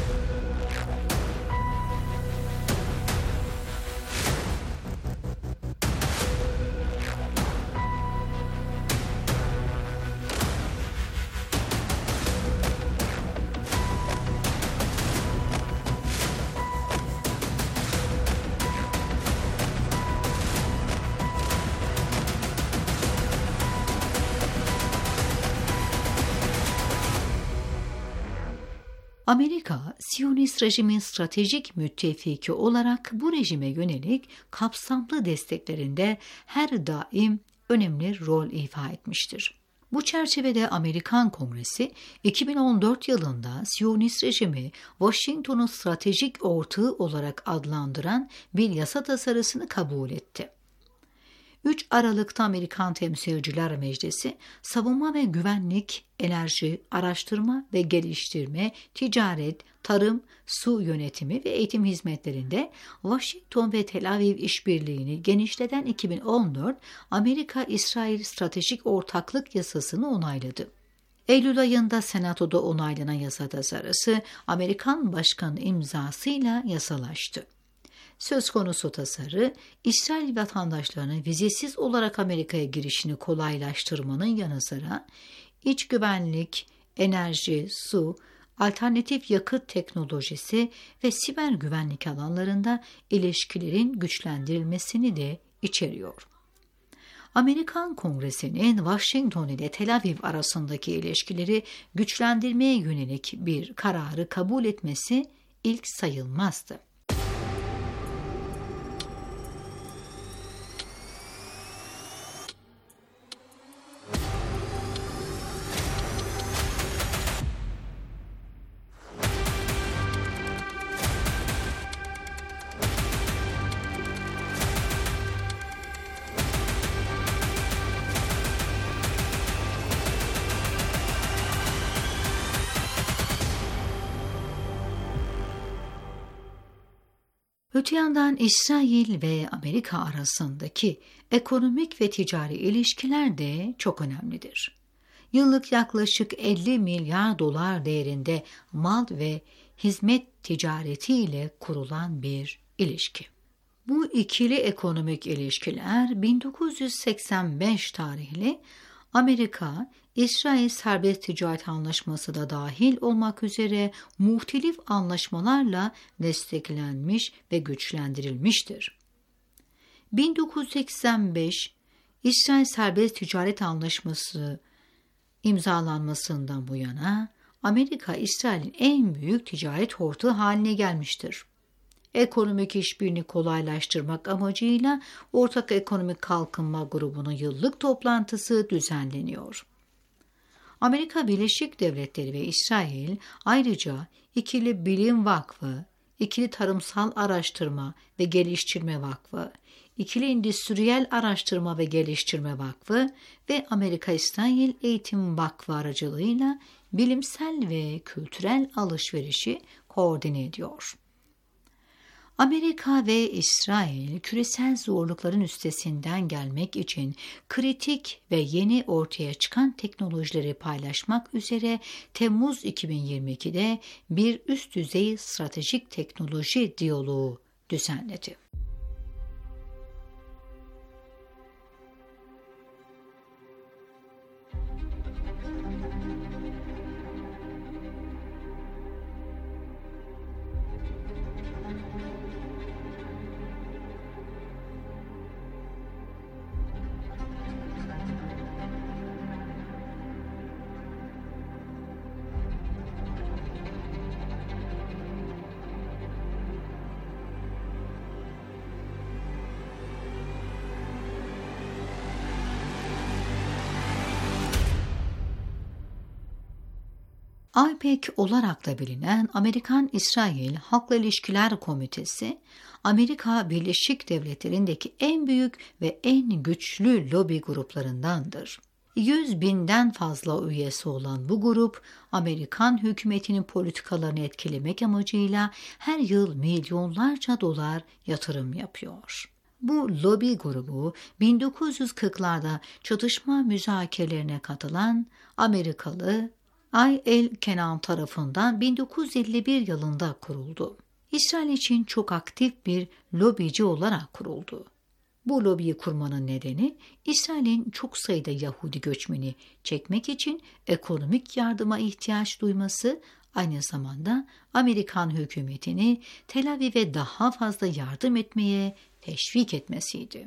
Speaker 5: Amerika, Siyonist rejimin stratejik müttefiki olarak bu rejime yönelik kapsamlı desteklerinde her daim önemli rol ifa etmiştir. Bu çerçevede Amerikan Kongresi 2014 yılında Siyonist rejimi Washington'un stratejik ortağı olarak adlandıran bir yasa tasarısını kabul etti. 3 Aralık'ta Amerikan Temsilciler Meclisi, savunma ve güvenlik, enerji, araştırma ve geliştirme, ticaret, tarım, su yönetimi ve eğitim hizmetlerinde Washington ve Tel Aviv işbirliğini genişleten 2014 Amerika-İsrail Stratejik Ortaklık Yasasını onayladı. Eylül ayında Senato'da onaylanan yasa tasarısı Amerikan Başkanı imzasıyla yasalaştı. Söz konusu tasarı, İsrail vatandaşlarının vizesiz olarak Amerika'ya girişini kolaylaştırmanın yanı sıra iç güvenlik, enerji, su, alternatif yakıt teknolojisi ve siber güvenlik alanlarında ilişkilerin güçlendirilmesini de içeriyor. Amerikan Kongresi'nin Washington ile Tel Aviv arasındaki ilişkileri güçlendirmeye yönelik bir kararı kabul etmesi ilk sayılmazdı. Öte yandan İsrail ve Amerika arasındaki ekonomik ve ticari ilişkiler de çok önemlidir. Yıllık yaklaşık 50 milyar dolar değerinde mal ve hizmet ticaretiyle kurulan bir ilişki. Bu ikili ekonomik ilişkiler 1985 tarihli Amerika-İsrail Serbest Ticaret Anlaşması da dahil olmak üzere muhtelif anlaşmalarla desteklenmiş ve güçlendirilmiştir. 1985 İsrail Serbest Ticaret Anlaşması imzalanmasından bu yana Amerika, İsrail'in en büyük ticaret ortağı haline gelmiştir. Ekonomik işbirliğini kolaylaştırmak amacıyla Ortak Ekonomik Kalkınma Grubu'nun yıllık toplantısı düzenleniyor. Amerika Birleşik Devletleri ve İsrail ayrıca İkili Bilim Vakfı, İkili Tarımsal Araştırma ve Geliştirme Vakfı, İkili Endüstriyel Araştırma ve Geliştirme Vakfı ve Amerika-İsrail Eğitim Vakfı aracılığıyla bilimsel ve kültürel alışverişi koordine ediyor. Amerika ve İsrail küresel zorlukların üstesinden gelmek için kritik ve yeni ortaya çıkan teknolojileri paylaşmak üzere Temmuz 2022'de bir üst düzey stratejik teknoloji diyaloğu düzenledi. AIPAC olarak da bilinen Amerikan-İsrail Halkla İlişkiler Komitesi, Amerika Birleşik Devletleri'ndeki en büyük ve en güçlü lobi gruplarındandır. 100.000'den fazla üyesi olan bu grup, Amerikan hükümetinin politikalarını etkilemek amacıyla her yıl milyonlarca dolar yatırım yapıyor. Bu lobi grubu 1940'larda çatışma müzakerelerine katılan Amerikalı I.L. Kennan tarafından 1951 yılında kuruldu. İsrail için çok aktif bir lobici olarak kuruldu. Bu lobiyi kurmanın nedeni İsrail'in çok sayıda Yahudi göçmeni çekmek için ekonomik yardıma ihtiyaç duyması, aynı zamanda Amerikan hükümetini Tel Aviv'e daha fazla yardım etmeye teşvik etmesiydi.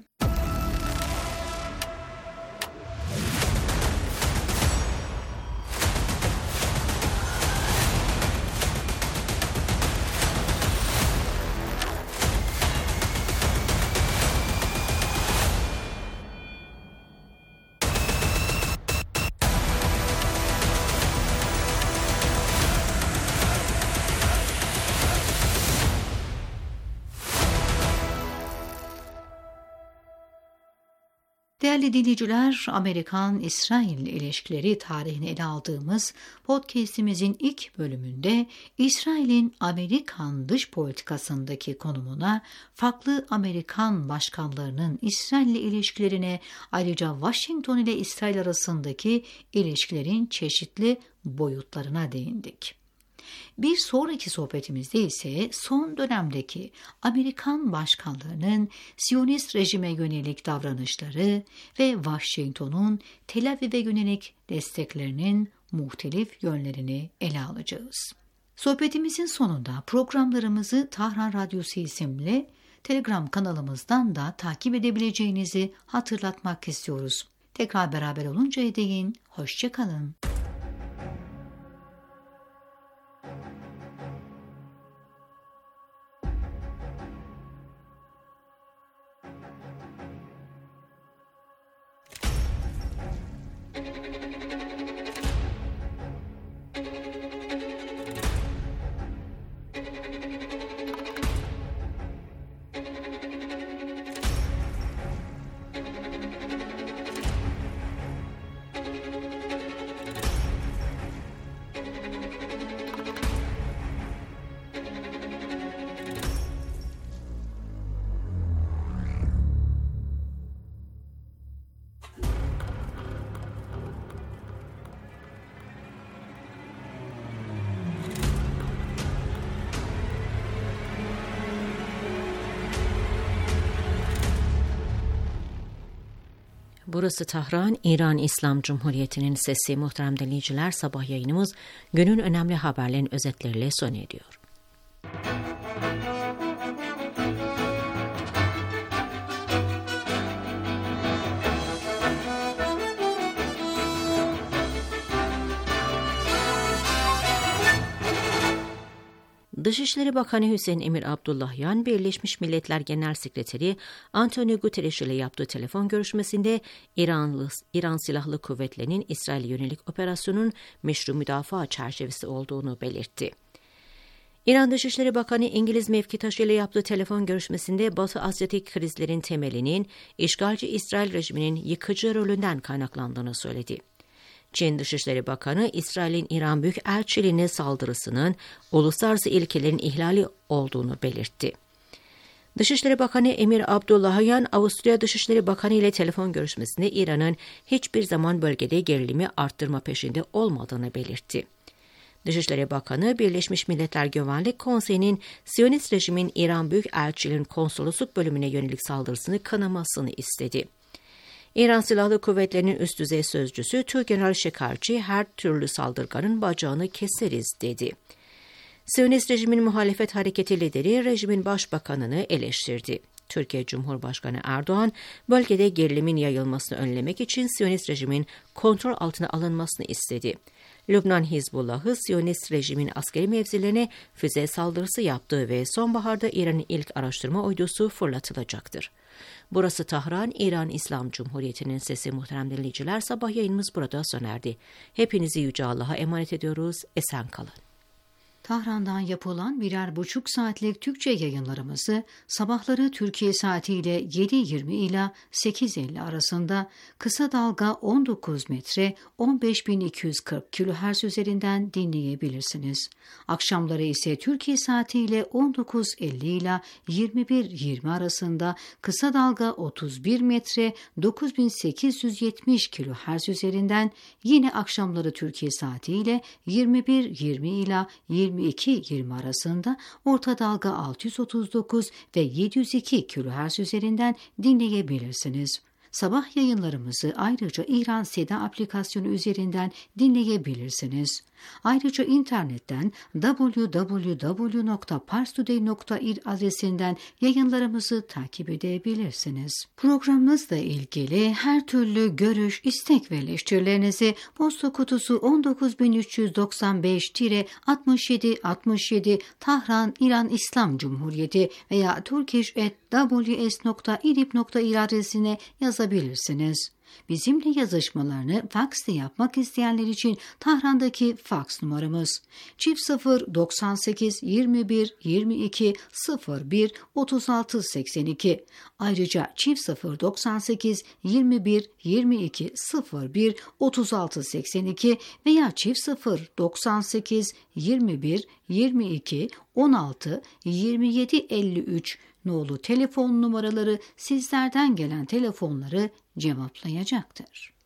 Speaker 5: Değerli dinleyiciler, Amerikan-İsrail ilişkileri tarihini ele aldığımız podcast'imizin ilk bölümünde İsrail'in Amerikan dış politikasındaki konumuna, farklı Amerikan başkanlarının İsrail'le ilişkilerine, ayrıca Washington ile İsrail arasındaki ilişkilerin çeşitli boyutlarına değindik. Bir sonraki sohbetimizde ise son dönemdeki Amerikan başkanlarının Siyonist rejime yönelik davranışları ve Washington'un Tel Aviv'e yönelik desteklerinin muhtelif yönlerini ele alacağız. Sohbetimizin sonunda programlarımızı Tahran Radyosu isimli Telegram kanalımızdan da takip edebileceğinizi hatırlatmak istiyoruz. Tekrar beraber oluncaya değin, hoşça kalın.
Speaker 1: Burası Tahran, İran İslam Cumhuriyeti'nin sesi. Muhterem dinleyiciler, sabah yayınımız günün önemli haberlerin özetleriyle sona eriyor. Dışişleri Bakanı Hüseyin Emir Abdullahian, Birleşmiş Milletler Genel Sekreteri Antonio Guterres ile yaptığı telefon görüşmesinde İran Silahlı Kuvvetleri'nin İsrail'e yönelik operasyonun meşru müdafaa çerçevesi olduğunu belirtti. İran Dışişleri Bakanı İngiliz mevkitaşı ile yaptığı telefon görüşmesinde Batı Asya'daki krizlerin temelinin işgalci İsrail rejiminin yıkıcı rolünden kaynaklandığını söyledi. Çin Dışişleri Bakanı, İsrail'in İran Büyükelçiliğine saldırısının uluslararası ilkelerin ihlali olduğunu belirtti. Dışişleri Bakanı Emir Abdullahian, Avusturya Dışişleri Bakanı ile telefon görüşmesinde İran'ın hiçbir zaman bölgede gerilimi arttırma peşinde olmadığını belirtti. Dışişleri Bakanı, Birleşmiş Milletler Güvenlik Konseyi'nin Siyonist rejimin İran Büyükelçiliğinin konsolosluk bölümüne yönelik saldırısını kınamasını istedi. İran Silahlı Kuvvetleri'nin üst düzey sözcüsü Tügeneral Şekarci, her türlü saldırganın bacağını keseriz dedi. Siyonist rejimin muhalefet hareketi lideri rejimin başbakanını eleştirdi. Türkiye Cumhurbaşkanı Erdoğan, bölgede gerilimin yayılmasını önlemek için Siyonist rejimin kontrol altına alınmasını istedi. Lübnan Hizbullah'ı Siyonist rejimin askeri mevzilerine füze saldırısı yaptığı ve sonbaharda İran'ın ilk araştırma uydusu fırlatılacaktır. Burası Tahran, İran İslam Cumhuriyeti'nin sesi. Muhterem dinleyiciler, sabah yayınımız burada sona erdi. Hepinizi Yüce Allah'a emanet ediyoruz. Esen kalın.
Speaker 5: Tahran'dan yapılan 1,5 saatlik Türkçe yayınlarımızı sabahları Türkiye saatiyle 7.20 ila 8.50 arasında kısa dalga 19 metre 15.240 kHz üzerinden dinleyebilirsiniz. Akşamları ise Türkiye saatiyle 19.50 ila 21.20 arasında kısa dalga 31 metre 9.870 kHz üzerinden, yine akşamları Türkiye saatiyle 21.20 ila 22.20 arasında orta dalga 639 ve 702 kHz üzerinden dinleyebilirsiniz. Sabah yayınlarımızı ayrıca İran Seda aplikasyonu üzerinden dinleyebilirsiniz. Ayrıca internetten www.parstoday.ir adresinden yayınlarımızı takip edebilirsiniz. Programımızla ilgili her türlü görüş, istek ve eleştirilerinizi posta kutusu 19395-6767 Tahran, İran İslam Cumhuriyeti veya turkish@ws.irib.ir adresine yazabilirsiniz. Bizimle yazışmalarını faksla yapmak isteyenler için Tahran'daki faks numaramız 098 21 22 01 36 82. Ayrıca 098 21 22 01 36 82 veya 098 21 22 16 27 53 nolu telefon numaraları sizlerden gelen telefonları cevaplayacaktır.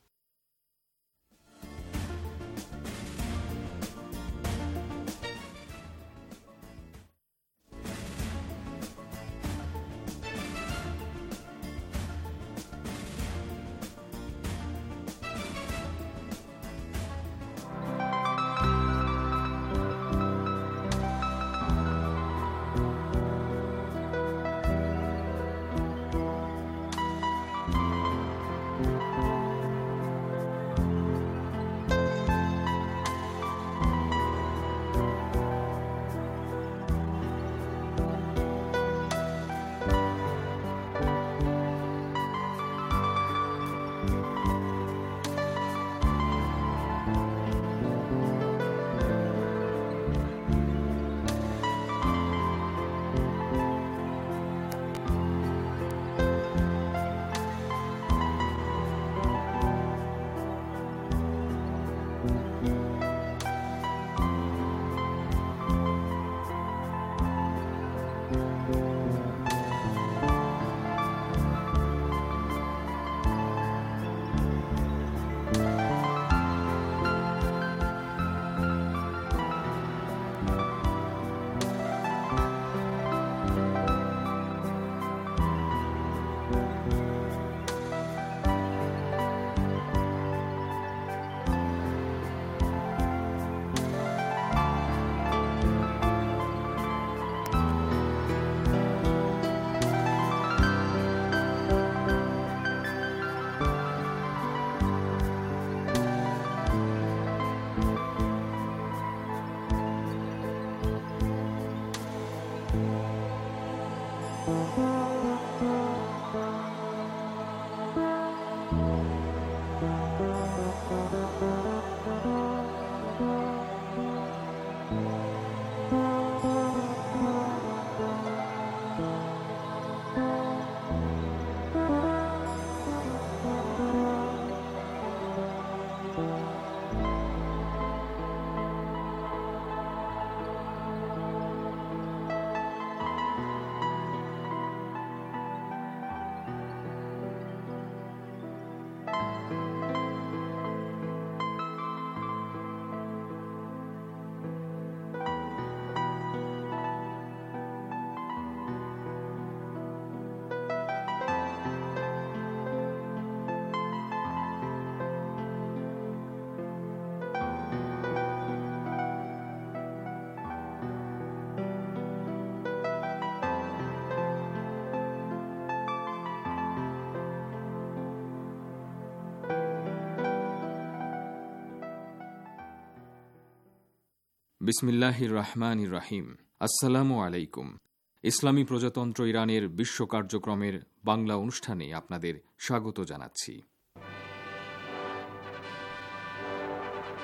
Speaker 7: বিসমিল্লাহির রহমানির রহিম। আসসালামু আলাইকুম। ইসলামী প্রজাতন্ত্র ইরানের বিশ্ব কার্যক্রমের বাংলা অনুষ্ঠানে আপনাদের স্বাগত জানাচ্ছি।